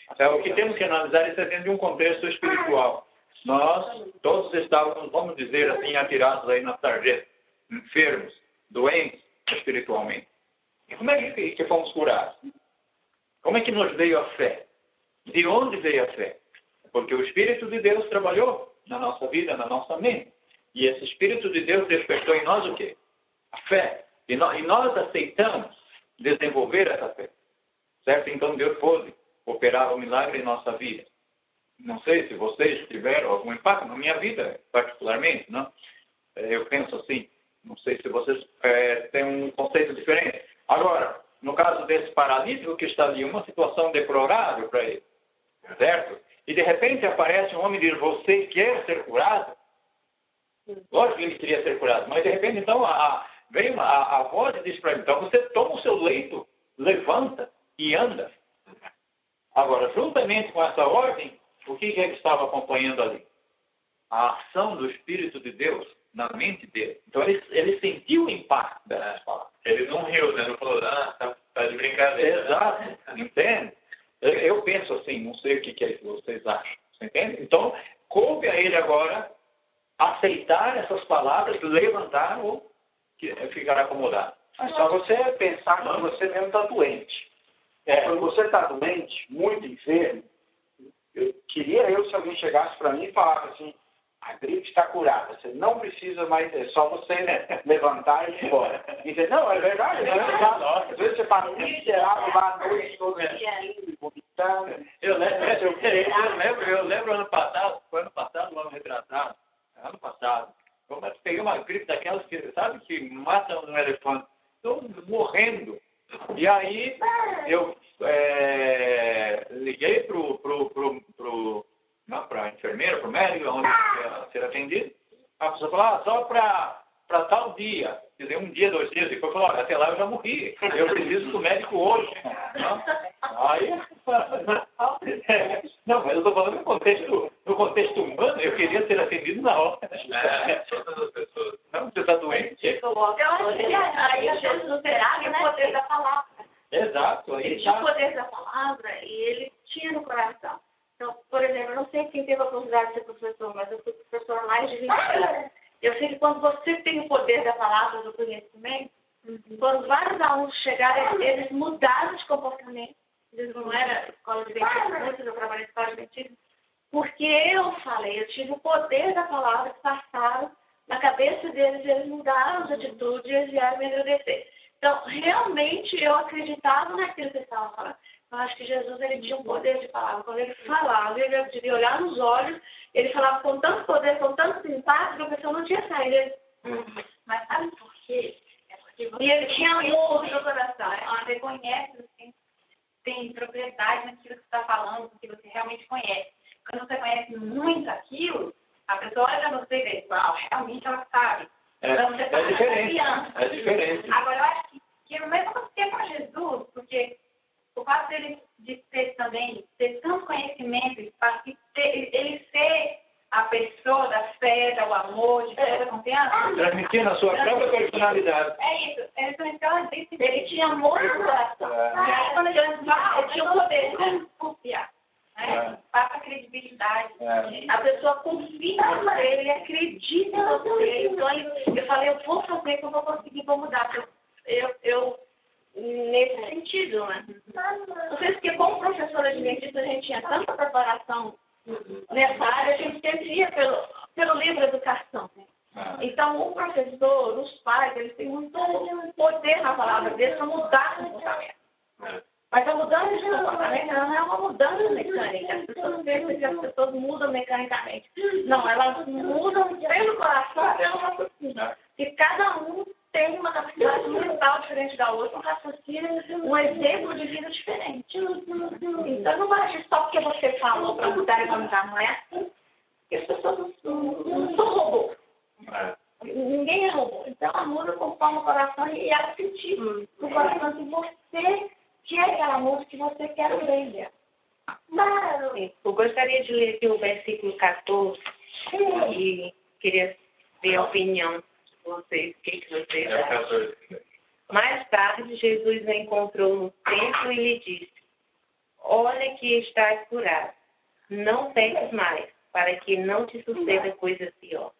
Então, o que temos que analisar isso é dentro de um contexto espiritual. Nós, todos estávamos, vamos dizer assim, atirados aí na sarjeta, enfermos, doentes espiritualmente. E como é que, que fomos curados? Como é que nos veio a fé? De onde veio a fé? Porque o Espírito de Deus trabalhou na nossa vida, na nossa mente. E esse Espírito de Deus despertou em nós o quê? A fé. E nós, e nós aceitamos desenvolver essa fé. Certo? Então Deus pôde operar o milagre em nossa vida. Não sei se vocês tiveram algum impacto na minha vida, particularmente, não? Eu penso assim, não sei se vocês é, têm um conceito diferente. Agora, no caso desse paralítico que está ali, uma situação deplorável para ele, certo? E de repente aparece um homem e diz, você quer ser curado? Lógico que ele queria ser curado, mas de repente então a, a, vem uma, a, a voz e diz para ele, então você toma o seu leito, levanta e anda. Agora, juntamente com essa ordem, o que, que ele estava acompanhando ali? A ação do Espírito de Deus na mente dele. Então ele, ele sentiu o impacto dessas palavras. Ele não riu, né? Não falou, ah, tá, tá de brincadeira. Exato, entende? Eu, eu penso assim, não sei o que, que é que vocês acham. Você entende? Então, coube a ele agora aceitar essas palavras, levantar ou ficar acomodado. Mas só você pensar que você mesmo está doente. É, quando você está doente, muito enfermo, eu queria eu se alguém chegasse para mim e falasse assim, a gripe está curada, você não precisa mais, é só você né, levantar e ir embora. E dizer, não, é verdade, não é verdade. Às vezes você está miserável lá à noite, todo dia, vomitando. Eu lembro, eu, eu, lembro, eu lembro ano passado, foi ano passado, ano retrasado, ano passado, eu peguei uma gripe daquelas que, sabe, que matam um elefante. Estou morrendo. E aí, eu é, liguei para o pro, pro, pro, a enfermeira, para o médico, onde ia ser atendido. A pessoa falou, ah, só para tal dia. Quer dizer, um dia, dois dias. Depois falou, até lá eu já morri. Eu preciso do médico hoje. Não? Aí, não, mas eu estou falando no contexto, no contexto humano, eu queria ser atendido na hora. É, todas as pessoas. Não, você está doente. Eu acho que aí Jesus terá o poder da palavra. Exato. Aí ele tinha o poder da palavra e ele tinha no coração. Então, por exemplo, eu não sei quem teve a oportunidade de ser professor, mas eu fui professor há mais de vinte anos. Eu sei que quando você tem o poder da palavra, do conhecimento, quando vários alunos chegaram, eles mudaram de comportamento. Eles não eram escola de dentistas, muitos eu trabalhei em escola de dentistas, porque eu falei, eu tive o poder da palavra que passaram na cabeça deles, eles mudaram as atitudes e eles vieram me agradecer. Então, realmente, eu acreditava naquilo que eles estavam falando. Eu acho que Jesus ele tinha um poder de palavra. Quando ele falava, ele devia olhar nos olhos, ele falava com tanto poder, com tanto impacto, que a pessoa não tinha saído. Mas sabe por quê? É porque você... E ele tinha amor no coração. Você conhece, você tem propriedade naquilo que você está falando, que você realmente conhece. Quando você conhece muito aquilo, a pessoa olha para você e diz, uau, realmente ela sabe. É, então, você é diferente. É diferente. Agora, eu acho que, que no mesmo tempo a Jesus, porque o fato dele de ter também, ter tanto conhecimento, ter, ele ser a pessoa da fé, do amor, de toda a confiança. Transmitindo a sua própria personalidade. É isso. Então, então ele tinha amor no coração. E aí, quando ele fala, ele tinha o poder de confiar. Né? É. Passa a credibilidade. É. A pessoa confia em você, ele acredita em você. Então, eu falei, eu vou fazer que eu vou conseguir, vou mudar. Eu, eu, eu nesse sentido, né? Não sei se como professora de dentista a gente tinha tanta preparação nessa área, a gente sempre ia pelo, pelo livro Educação. Né? Então, o professor, os pais, eles têm muito poder na palavra deles para mudar o comportamento. Mas a mudança de comportamento não é uma mudança mecânica. As pessoas pensam que as pessoas mudam mecanicamente. Não, elas mudam pelo coração, pelo raciocínio. E cada um tem uma capacidade mental diferente da outra, um raciocínio, um exemplo de vida diferente. Então, não basta só porque você falou para mudar e para mudar, não é assim. Porque as pessoas não, não são robôs. Ninguém é robô. Então, a muda conforme o coração e ela sentir no coração que você quer aquela música que você quer ver. Claro. Eu gostaria de ler aqui o versículo quatorze e queria ter a opinião. Vocês, o que, que vocês acham? Mais tarde, Jesus o encontrou no templo e lhe disse, olha que estás curado. Não peques mais, para que não te suceda coisa pior.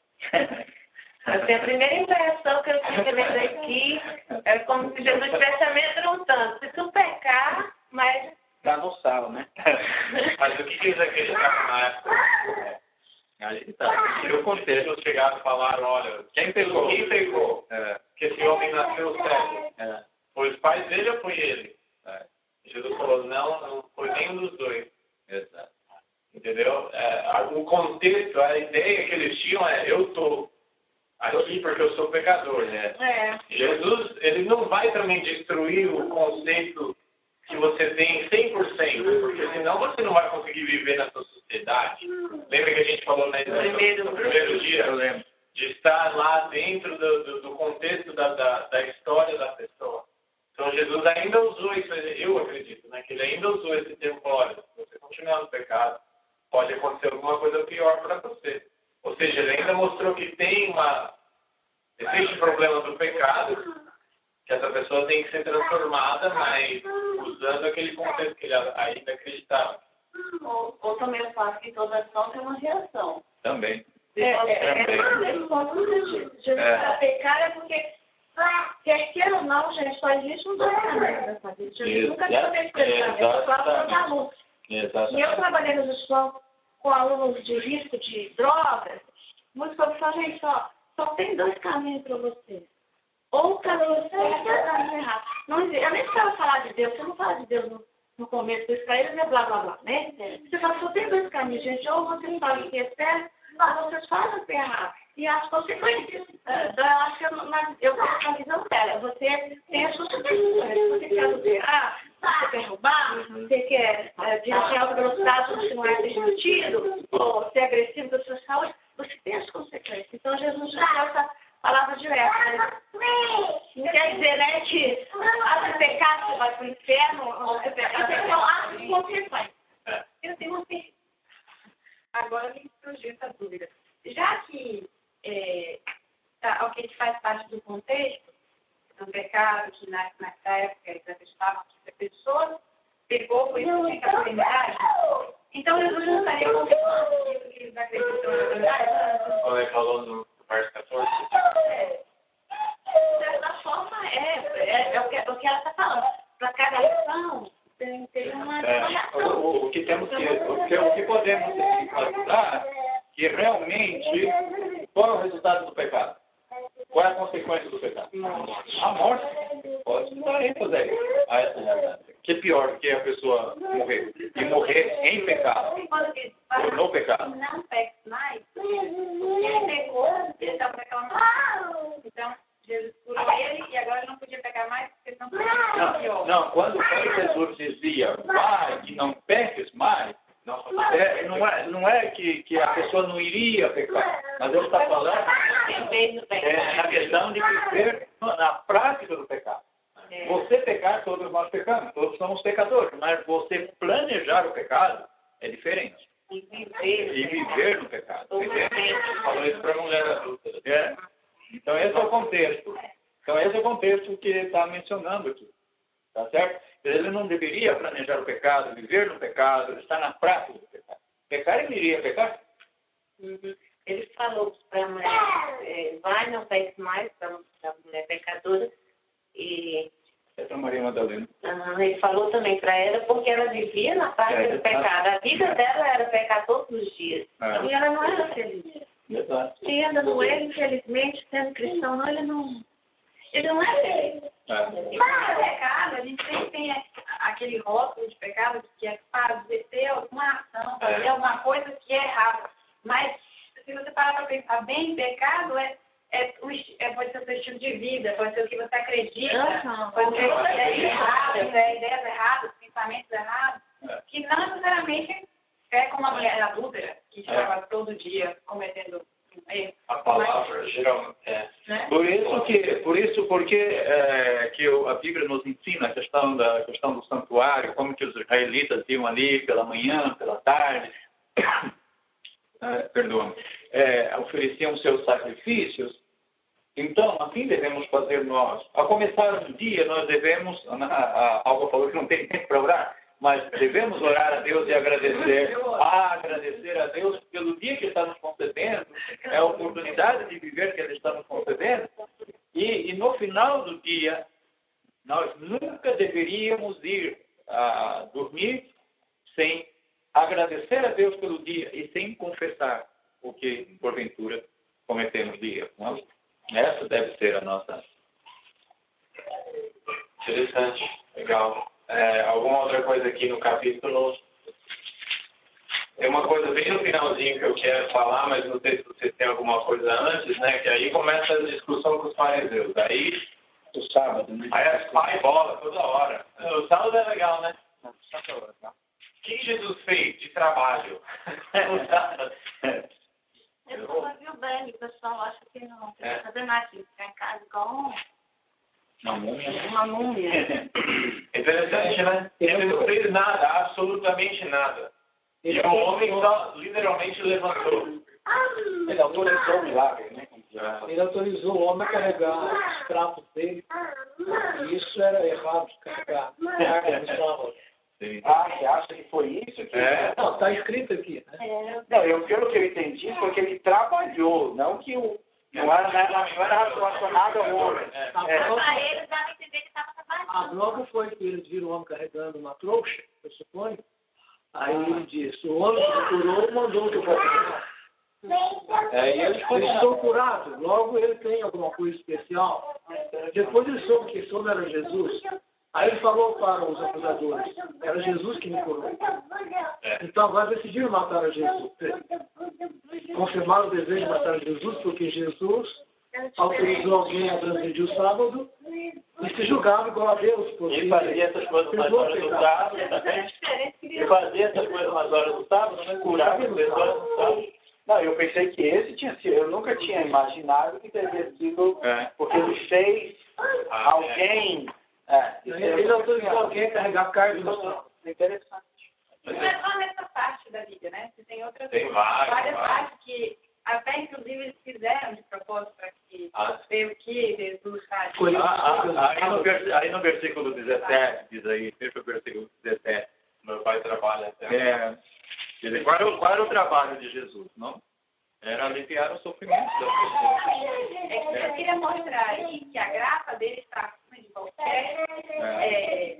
Assim, a primeira impressão que eu tive lendo aqui é como se Jesus estivesse amedrontando. Se tu pecar, mas... Dá no sal, né? Mas o que eles acreditavam na época? Aí tá. Eu contei, eles chegaram e falaram, olha, Quem pegou? quem pegou? É, Que esse homem nasceu cego. é, Foi os pais dele ou foi ele? é, Jesus falou, não, não foi nenhum dos dois. exato. Entendeu? É, o contexto, a ideia que eles tinham é, eu estou aqui porque eu sou pecador, né? É. Jesus, ele não vai também destruir o conceito que você tem cem por cento, porque senão você não vai conseguir viver na sua sociedade. Lembra que a gente falou né, no, Primeiro- no primeiro dia? Eu lembro. De estar lá dentro do, do, do contexto da, da, da história da pessoa. Então Jesus ainda usou isso, eu acredito, né, que ele ainda usou esse termo, olha, se você continuar no pecado, pode acontecer alguma coisa pior para você. Ou seja, ele ainda mostrou que tem uma, existe o problema do pecado, que essa pessoa tem que ser transformada, mas usando aquele contexto que ele ainda acreditava. Ou, ou também eu faço que toda ação tem uma reação. Também. É, é, é, Também. é, é, Jesus É. para pecar é porque, quer queira ou não, gente, só existe um dois caminhos nessa vida. Jesus nunca Exato. teve esse pensamento, eu falo Exatamente. da luz. E eu Exatamente. trabalhei no escola com alunos de risco de drogas. Muitos professores, gente, só, só tem dois caminhos para você. Ou o caminho certo ou o caminho errado. Não, eu nem precisava falar de Deus, você não fala de Deus no, no começo dos eles é blá blá blá, né? Você fala, só tem dois caminhos, gente. Ou você fala o que é certo, ou vocês fazem o que é errado. E as consequências, eu acho que eu, mas eu gosto da visão dela. Você tem as consequências. Se você quer adulterar, você quer roubar, você quer uh, dirigir alta velocidade, você não é permitido, ou ser agressivo da sua saúde, você tem as consequências. Então Jesus já deu essa palavra direta. Né? Não quer dizer, né, que se pecar você vai para o inferno, ou se pecar você tem um ato de consequência. Eu tenho uma pergunta. Agora me surgiu essa dúvida. Já que é, tá, o que faz parte do contexto do pecado, que na, nessa época eles acreditavam que a pessoa pegou por isso que a verdade, então Jesus não estaria confirmando isso que eles acreditam na verdade? Como ele falou no verso catorze. É. De certa forma, é, é, é o, que, o que ela está falando. Para cada ação, tem, tem uma, É, uma reação. o, o que temos que, o que, o que podemos enfatizar que realmente qual é o resultado do pecado? Qual é a consequência do pecado? A morte. Pode estar ênfase aí. Que pior do que a pessoa morrer. E morrer em pecado. Ou no pecado. Não pegue mais. Ele pegou, ele estava reclamando. Então, Jesus curou ele e agora ele não podia pegar mais, porque senão podia Não, não quando, quando Jesus dizia, vai e não peques mais, não, é, não é, não é que, que a pessoa não iria pecar, mas ele está falando é, na questão de viver na prática do pecado. Você pecar, todos nós pecamos, todos somos pecadores, mas você planejar o pecado é diferente. E viver. E viver no pecado. Falou isso para a mulher adulta. É. Então esse é o contexto. Então esse é o contexto que ele está mencionando aqui. Tá certo? Ele não deveria planejar o pecado, viver no pecado, ele está na prática do pecado. Pecar, ele iria pecar? Uhum. Ele falou para a mulher, é, vai, não peque mais, para a mulher pecadora. E É para Maria Madalena. uhum, ele falou também para ela, porque ela vivia na prática É, do pecado. A vida dela era pecar todos os dias. É. E ela não era feliz. Exato. Quem anda no erro, infelizmente, sendo cristão, não, ele não, ele não é feliz. É. E para o pecado, a gente sempre tem aquele rótulo de pecado que é fazer, ter alguma ação, fazer É. alguma coisa que é errada. Mas, se você parar para pensar bem, pecado é, é, é, pode ser o seu estilo de vida, pode ser o que você acredita, Uhum. pode ser ideias erradas, é, ideias erradas, pensamentos errados, É. que não necessariamente é como a mulher adúltera, que estava todo dia cometendo um erro. A palavra, geralmente, é. Né? Por isso que, por isso porque é, que a Bíblia nos ensina a questão da a questão do santuário, como que os israelitas iam ali pela manhã, pela tarde, é, perdoa-me, é, ofereciam seus sacrifícios. Então, assim devemos fazer nós. Ao começar o dia, nós devemos, a, a, a Alva falou que não tem tempo para orar, mas devemos orar a Deus e agradecer. Ah, agradecer a Deus pelo dia que está nos concedendo, é a oportunidade de viver que Ele está nos concedendo. E, e no final do dia, nós nunca deveríamos ir a dormir sem agradecer a Deus pelo dia e sem confessar o que, porventura, cometemos de erro. Não? Essa deve ser a nossa... Interessante, legal. É, alguma outra coisa aqui no capítulo? Tem uma coisa bem no finalzinho que eu quero falar, mas não sei se você tem alguma coisa antes, né? Que aí começa a discussão com os fariseus. Aí, O sábado, né? aí é pai e bola toda hora. O sábado é legal, né? Não, sábado, tá? O que Jesus fez de trabalho? No sábado. Eu só vi o bem, o pessoal acha que não tem É. que fazer nada, tem que ficar em casa igual Não, múmia. uma múmia. Interessante, né? Ele não fez nada, absolutamente nada. E o homem só literalmente levantou. Ele autorizou o milagre, né? Ele autorizou o homem a carregar os pratos dele. E isso era errado, carregar carga no sábado. Sim. Ah, você acha que foi isso? Que... É. Não, está escrito aqui, né? É, Não, eu, pelo que eu entendi, foi que ele trabalhou, não que o... Não era, não era, não era relacionado ao homem. É. A É. prova, pra eles dava a entender que estava a trabalhando. prova foi que eles viram o homem carregando uma trouxa, eu suponho. Aí ele disse, o homem que curou mandou que eu fosse. É, e eles Eles estão curados, logo ele tem alguma coisa especial. Depois ele soube que esse homem era Jesus. Aí ele falou para os acusadores, era Jesus que me curou. É. Então agora decidiram matar a Jesus. Confirmaram o desejo de matar a Jesus, porque Jesus autorizou alguém a transgredir o sábado e se julgava igual a Deus. Porque Ele fazia essas coisas nas perdoou o horas do pecado. sábado também. Ele fazia essas coisas nas horas do sábado, né? Curava as pessoas no sábado. Não, eu pensei que esse tinha sido... Eu nunca tinha imaginado que teria sido... É. Porque ele fez Ah, alguém... É, Ele autorizou alguém a carregar carga no sábado. Interessante. Não é só nessa parte da Bíblia, né? Você tem outras Tem várias, várias várias. partes que até inclusive eles fizeram de propósito para que Ah, ver o que Jesus faz. Foi isso. Ah, ah, aí, no, vers- aí no versículo dezessete, diz aí, veja o versículo dezessete. Meu pai trabalha até. É, quer dizer, qual, era o, qual era o trabalho de Jesus? Não? Era aliviar o sofrimento das pessoas. É que eu queria mostrar aí que a graça dele está acima de qualquer é, é,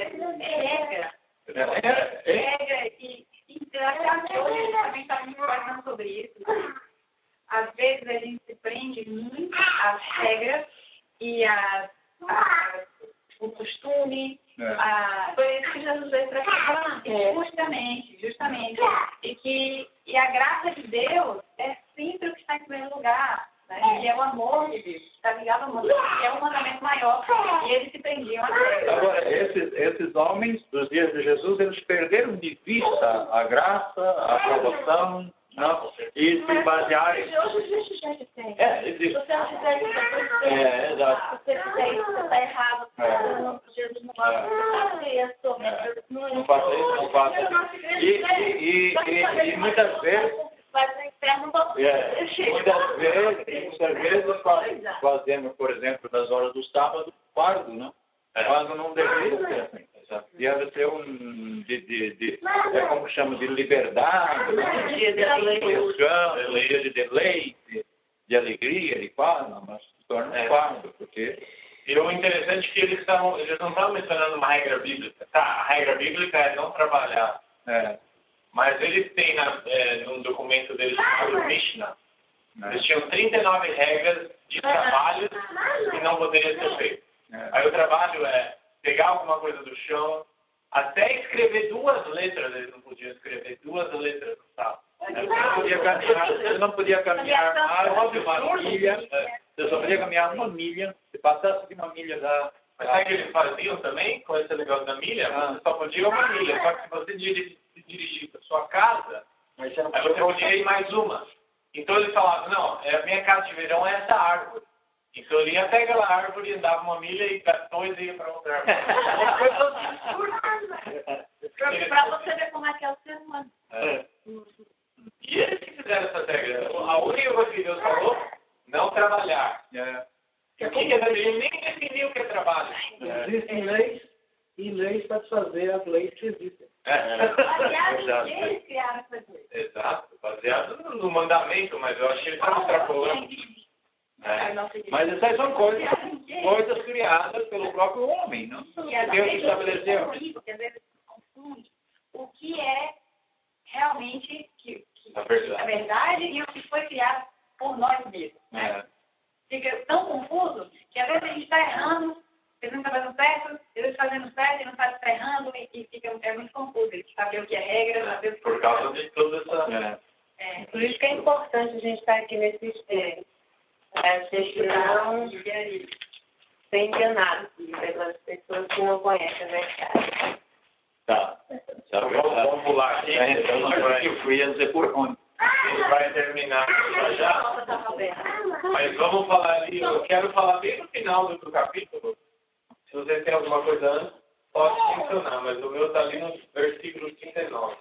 regra. É, é, Regra e, e até que hoje também está muito conversando sobre isso. Às vezes a gente se prende muito às regras e às, às, o costume. é. Ah, foi isso que Jesus veio para quebrar. Justamente, justamente. E que e a graça de Deus é sempre o que está em primeiro lugar. Né? E é o amor de Deus. Está ligado ao mandamento, que é o mandamento maior. E eles se prendiam a Deus. Agora, esses, esses homens dos dias de Jesus, eles perderam de vista a graça, a salvação, não? E se basearam... Hoje existe gente que tem. É, Se existe. você não fizer isso, depois você É, exato. Se você fizer isso, você está errado. É. Não, Jesus não gosta. Não faça isso. É. Não, Não faça isso, não faça. E, e, e, e muitas vezes... Vai para o inferno, não É, muitas vezes, muitas vezes faz- fazemos, por exemplo, das horas do sábado, fardo, não? Quando não deveria ser assim. Deve ser um de, de, de é como chama, de liberdade, né? Dia de Diversão, dia de deleite, de alegria, de paz, não, mas se torna um fardo, porque... E o interessante é que eles, estavam, eles não estavam mencionando uma regra bíblica. Tá, a regra bíblica é não trabalhar. É, Mas eles têm na, é, num documento deles chamado Mishnah. né? Eles tinham trinta e nove regras de trabalho que não poderia ser feito. É. Aí o trabalho é pegar alguma coisa do chão, até escrever duas letras, eles não podiam escrever duas letras no sábado. Você não podia caminhar, você não podia caminhar mais de uma milha, você só podia caminhar uma milha, se passasse de uma milha da... Mas sabe o que eles faziam também com esse negócio da milha? Você só podia uma milha, só que se você dirigir, se dirigir para sua casa, Mas você não aí você podia ir mais uma. Então eles falavam, não, é, a minha casa de verão é essa árvore. Então ele ia até aquela árvore, andava uma milha e depois ia para outra árvore. Para você ver como é que é o ser humano. É. E eles que fizeram essa regra. A única coisa que Deus falou, não trabalhar. É, O que que é trabalho? Ele nem definiu o que é trabalho. Existem leis e leis para desfazer as leis que existem. É, Baseado exato. em que eles criaram essas leis. Exato, baseado no- no mandamento, mas eu acho que ele está extrapolando. É. Mas essas são coisas, coisas criadas pelo próprio homem, não? E às Deus vezes estabeleceu. por isso que às vezes confunde o que é realmente que, que, A verdade. a verdade e o que foi criado por nós mesmos. Né? É. Fica tão confuso que às vezes a gente está errando, ele não está fazendo certo, às vezes está fazendo certo e não sabe se está errando e, e fica é muito confuso. Ele sabe o que é regra, sabe o que Por causa de toda essa. É. é. Por isso que é importante a gente estar aqui nesse extremo. A gente não ser enganado pelas pessoas que não conhecem a verdade. Tá. Tá, vamos, vamos pular aqui. É, então, A gente vai, eu fui a dizer por onde. a gente vai terminar já já. Mas vamos falar ali. Eu quero falar bem no final do, do capítulo. Se você tem alguma coisa antes, pode mencionar. Mas o meu está ali no versículo trinta e nove.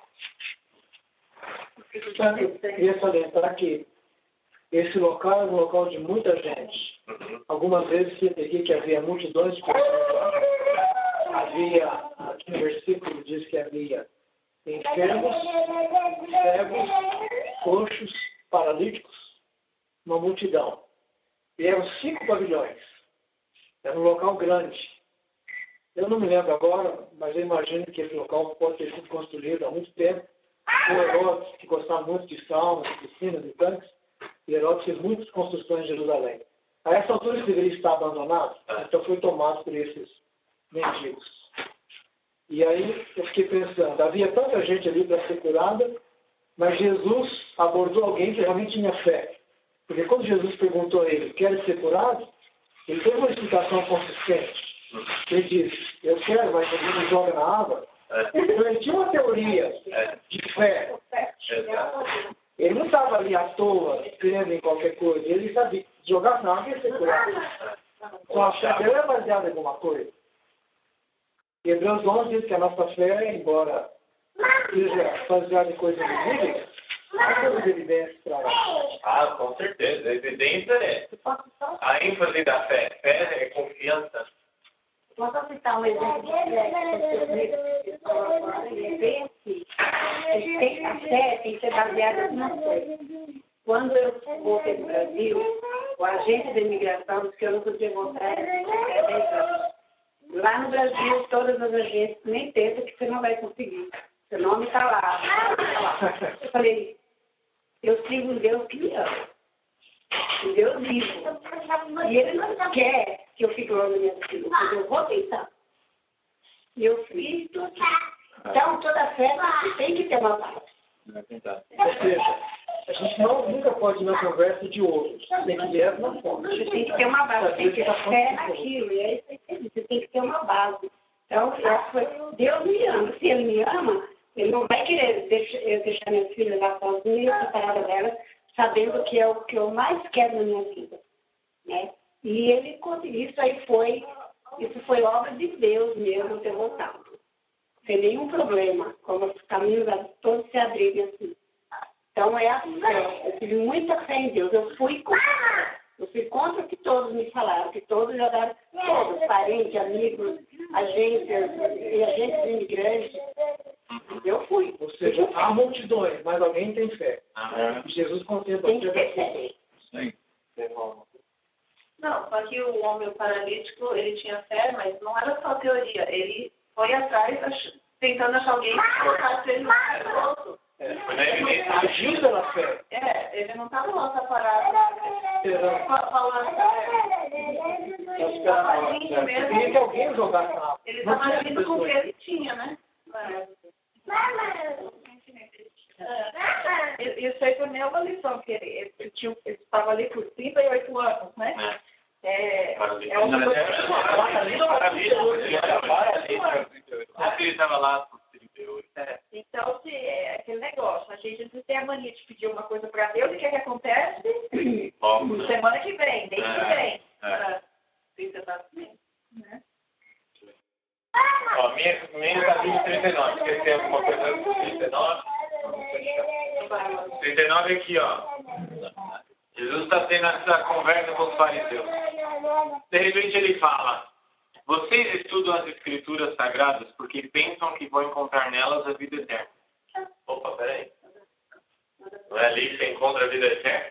Eu queria salientar que esse local é um local de muita gente. Uhum. Algumas vezes cita aqui que havia multidões de pessoas. Havia, aqui no versículo diz que havia enfermos, cegos, coxos, paralíticos, uma multidão. E eram cinco pavilhões. Era um local grande. Eu não me lembro agora, mas eu imagino que esse local pode ter sido construído há muito tempo. O Herodes, que gostava muito de saunas, de piscinas e tanques, e Herodes fez muitas construções em Jerusalém. A essa altura ele deveria estar abandonado, então foi tomado por esses mendigos. E aí eu fiquei pensando, havia tanta gente ali para ser curada, mas Jesus abordou alguém que realmente tinha fé. Porque quando Jesus perguntou a ele, quer ser curado? Ele teve uma explicação consistente. Ele disse, eu quero, mas alguém me joga na água. Então ele tinha uma teoria de fé. Ele não estava ali à toa, crendo em qualquer coisa. Ele sabia, jogar na água ia ser curado. Então a fé dele é baseada em alguma coisa. E Hebreus onze diz que a nossa fé, embora seja baseada em coisas visíveis, há coisas evidentes para ela. Ah, com certeza. A evidência é a ênfase da fé. Fé é confiança. Posso citar um exemplo de fé que você vê que a fé tem que ser baseada em uma coisa. Quando eu voltei para o Brasil, o agente da imigração disse que eu não podia voltar até dez anos. Lá no Brasil, todas as agências nem pensam que você não vai conseguir. Seu nome está lá, tá lá. Eu falei, eu sigo um Deus que me ama. Um Deus vivo. E ele não quer que eu fique longe da minha filha, mas eu vou tentar. E eu fiz tudo. Então, toda fé tem que ter uma base. Ou seja, a gente não, nunca pode ir na conversa de outros. Tem que ir direto na fonte. Você tem que ter uma base, tem que ter fé naquilo. E é isso aí, você tem que ter uma base. Então, Deus me ama. Se Ele me ama, Ele não vai querer deixar, eu deixar minha filha lá sozinha, separada dela, sabendo que é o que eu mais quero na minha vida. Né? E Ele conseguiu. Isso aí foi, isso foi obra de Deus mesmo ter voltado. Sem nenhum problema, como os caminhos todos se abrirem assim. Então é a fé. Eu tive muita fé em Deus. Eu fui contra. Eu fui contra o que todos me falaram, que todos jogaram, todos, parentes, amigos, agências, e agentes imigrantes. Eu fui. Ou seja, há multidões, mas alguém tem fé. Ah, Jesus contempla Tem que ter fé. Sim. Não, só que o homem paralítico, ele tinha fé, mas não era só teoria. Ele foi atrás, ach- tentando achar alguém que colocasse ele no bolso. É. foi na evidência. Agiu pela fé. É, ele não estava lá separado, Esperando. fa- falando. Eu Ele estava agindo Queria que mesmo. alguém jogasse na água. Ele Não estava tinha agindo com o que pessoas. ele tinha, né? É. Isso aí também é uma lição, que ele, ele, ele tinha- ele estava ali por trinta e oito anos, né? É, é uma coisa Ele estava lá por trinta e oito. Então, se é aquele negócio, a gente não tem a mania de pedir uma coisa para Deus e o que, que acontece? Vamos. Semana que vem, mês que É, vem. é. Ah, exatamente. Né? Ó, minha, minha está ali no trinta e nove. Quer ter alguma coisa antes do trinta e nove? trinta e nove aqui, ó. Jesus está tendo essa conversa com os fariseus. De repente ele fala, Vocês estudam as Escrituras Sagradas porque pensam que vão encontrar nelas a vida eterna. Opa, peraí. Não é ali que você encontra a vida eterna?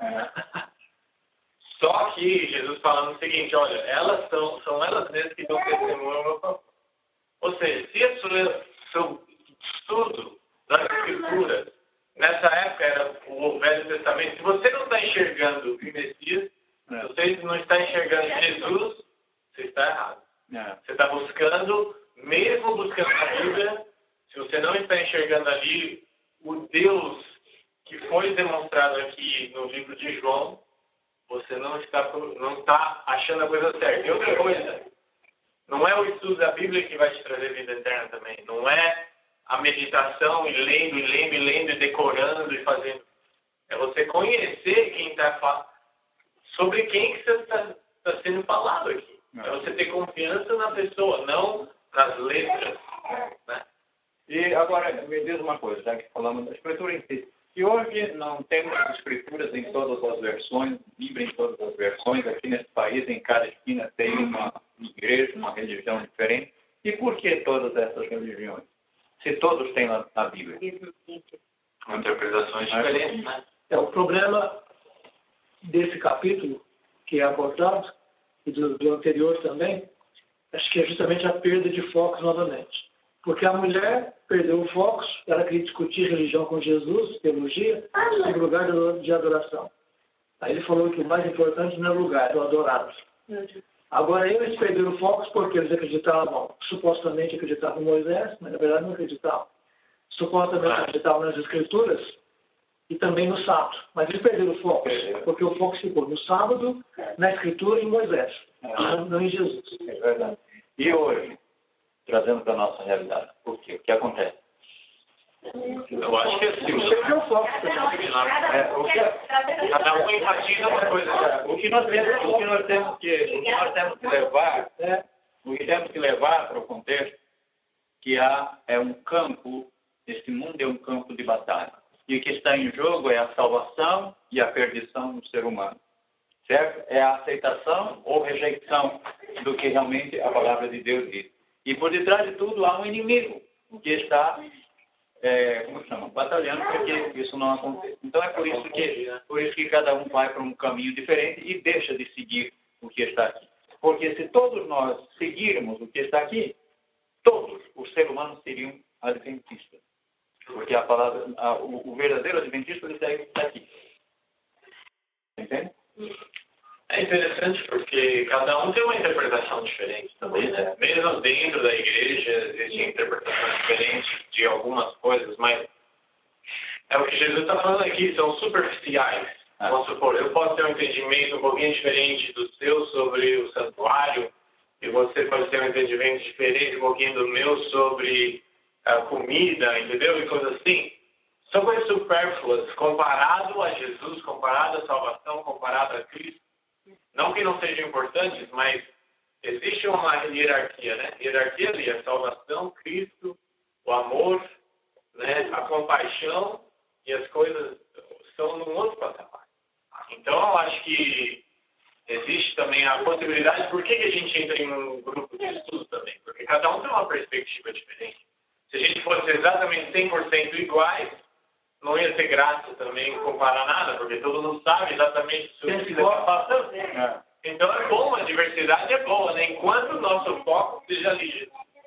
Só que Jesus falando o seguinte, olha, elas são, são elas mesmas que dão testemunho ao meu favor. Ou seja, se a sua, seu estudo das Escrituras, nessa época era o Velho Testamento, se você não está enxergando o Messias, se você não está enxergando Jesus, você está errado. Você está buscando, mesmo buscando a Bíblia, se você não está enxergando ali o Deus que foi demonstrado aqui no livro de João, você não está, não está achando a coisa certa. E outra coisa, não é o estudo da Bíblia que vai te trazer vida eterna também. Não é a meditação e lendo, e lendo, e lendo, e decorando e fazendo. É você conhecer quem está falando, sobre quem que você está tá sendo falado aqui. É você ter confiança na pessoa, não nas letras. Né? E agora, me diz uma coisa, já que falamos da Escritura em si. Se hoje não temos as Escrituras em todas as versões, Bíblia em todas as versões, aqui nesse país, em cada esquina tem uma igreja, uma religião diferente, e por que todas essas religiões? Se todos têm a, a Bíblia. Interpretações diferentes, né? É, o problema desse capítulo, que é abordado, e do, do anterior também, acho que é justamente a perda de foco novamente. Porque a mulher perdeu o foco, ela queria discutir religião com Jesus, teologia, em lugar de adoração. Aí ele falou que o mais importante não é o lugar, é o adorado. Agora eles perderam o foco porque eles acreditavam, supostamente acreditavam em Moisés, mas na verdade não acreditavam. Supostamente acreditavam nas Escrituras e também no sábado. Mas eles perderam o foco, porque o foco ficou no sábado, na Escritura e em Moisés, não, não em Jesus. É verdade. E hoje, trazendo para a nossa realidade, por quê? O que acontece? Eu acho que assim, Perdeu o foco. É, o que, cada um enfatiza uma coisa. o que nós temos, o que nós temos que, o que nós temos que levar, é, o que temos que levar para o contexto, que há é um campo, este mundo é um campo de batalha. E o que está em jogo é a salvação e a perdição do ser humano. Certo? É a aceitação ou rejeição do que realmente a palavra de Deus diz. E por detrás de tudo há um inimigo que está, é, como chama, batalhando para que isso não aconteça. Então é por isso que, por isso que cada um vai para um caminho diferente e deixa de seguir o que está aqui. Porque se todos nós seguirmos o que está aqui, todos os seres humanos seriam adventistas. Porque a palavra, a, o, o verdadeiro adventista ele segue o que está aqui. Entende? É interessante porque cada um tem uma interpretação diferente também, né? Mesmo dentro da igreja existem interpretações diferentes de algumas coisas, mas é o que Jesus está falando aqui, são superficiais. Ah. Vamos supor, eu posso ter um entendimento um pouquinho diferente do seu sobre o santuário, e você pode ter um entendimento diferente um pouquinho do meu sobre a comida, entendeu? E coisas assim. São coisas supérfluas comparado a Jesus, comparado à salvação, comparado a Cristo. Não que não sejam importantes, mas existe uma hierarquia, né? Hierarquia ali, a salvação, Cristo, o amor, né? A compaixão e as coisas estão num outro patamar. Então, eu acho que existe também a possibilidade, por que a gente entra em um grupo de estudo também? Porque cada um tem uma perspectiva diferente. Se a gente fosse exatamente cem por cento iguais, não ia ter graça também comparar nada, porque todo mundo sabe exatamente o que está passando. É. Então é bom, a diversidade é boa, né? Enquanto o nosso foco seja ali.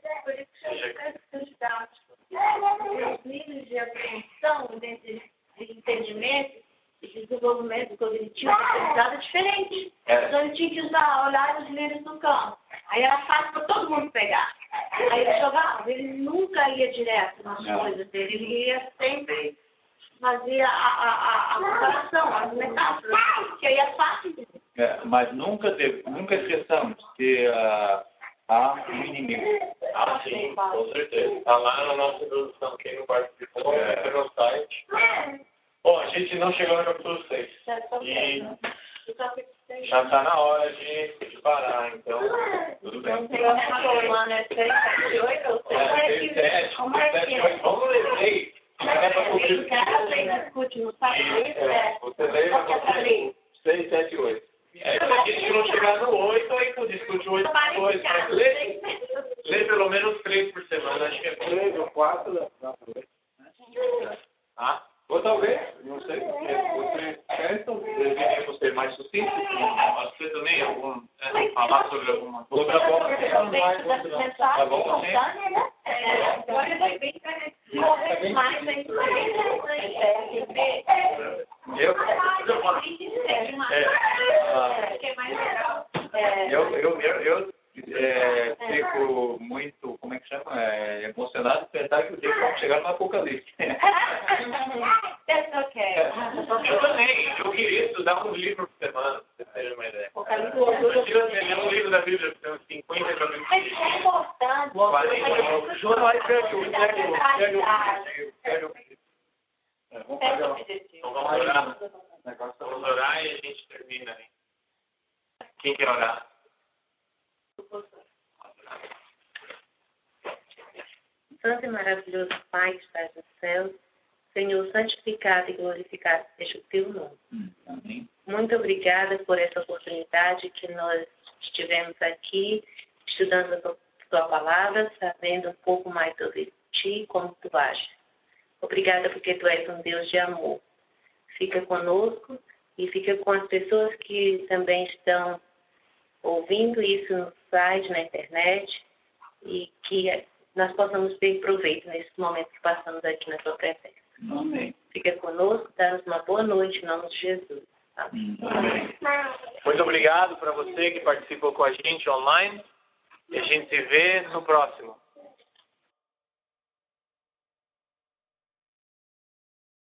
Os níveis de apreensão, de entendimento e desenvolvimento cognitivo é diferente. É. Então ele tinha que usar, olhar os lírios no campo. Aí era fácil para todo mundo pegar. Aí ele jogava, ele nunca ia direto nas Não. coisas dele, ele ia sempre fazia a, a, a comparação, as metáforas, que aí é fácil. É, mas nunca, deve, nunca esqueçamos que uh, há um inimigo. Ah, sim, com certeza. Está lá na nossa introdução, quem não participou, É. entra no site. Bom, a gente não chegou no capítulo seis. E já está na hora de, de parar, então tudo bem. Então, tem uma coluna, né? seis, sete, oito, ou seis, É, sete, como é sete, que oito. Vamos ler seis. É para cobrir. Cada vez discute no site, É, você lê qual que é para ler? seis, sete, oito. É, se a gente não chegar no oito, aí tu discute oito depois. Mas lê, lê pelo menos três por semana, acho que é bom. Três ou quatro, dá pra ver. Ah, Ou talvez, não sei, porque você quer, então deveríamos ser mais sucintos. você também algum, é, falar sobre alguma coisa. Outra coisa que não vai continuar. Tá bom, também. Agora vai bem para correr mais aí. Eu, Que é mais legal. Eu, eu, eu, eu é, fico muito, como é que chama? É, emocionado de pensar que o dia que vamos chegar no Apocalipse. That's okay. eu também, eu queria estudar um livro por semana, pra vocês terem uma ideia. Eu queria ler um livro da Bíblia, que tem uns cinquenta capítulos. Mas é importante. O João vai ver que eu quero. Vamos fazer um Então vamos orar. Vamos orar e a gente termina aí. Quem quer orar? Santo e maravilhoso Pai que estás no céu, Senhor, santificado e glorificado seja o teu nome. Amém. Muito obrigada por essa oportunidade que nós estivemos aqui estudando a tua, tua palavra, sabendo um pouco mais sobre ti e como tu ages. Obrigada porque tu és um Deus de amor. Fica conosco e fica com as pessoas que também estão ouvindo isso no site, na internet, e que nós possamos ter proveito nesse momento que passamos aqui na tua presença. Amém. Fica conosco, dá-nos uma boa noite em nome de Jesus. Amém. Muito obrigado para você que participou com a gente online. E a gente se vê no próximo.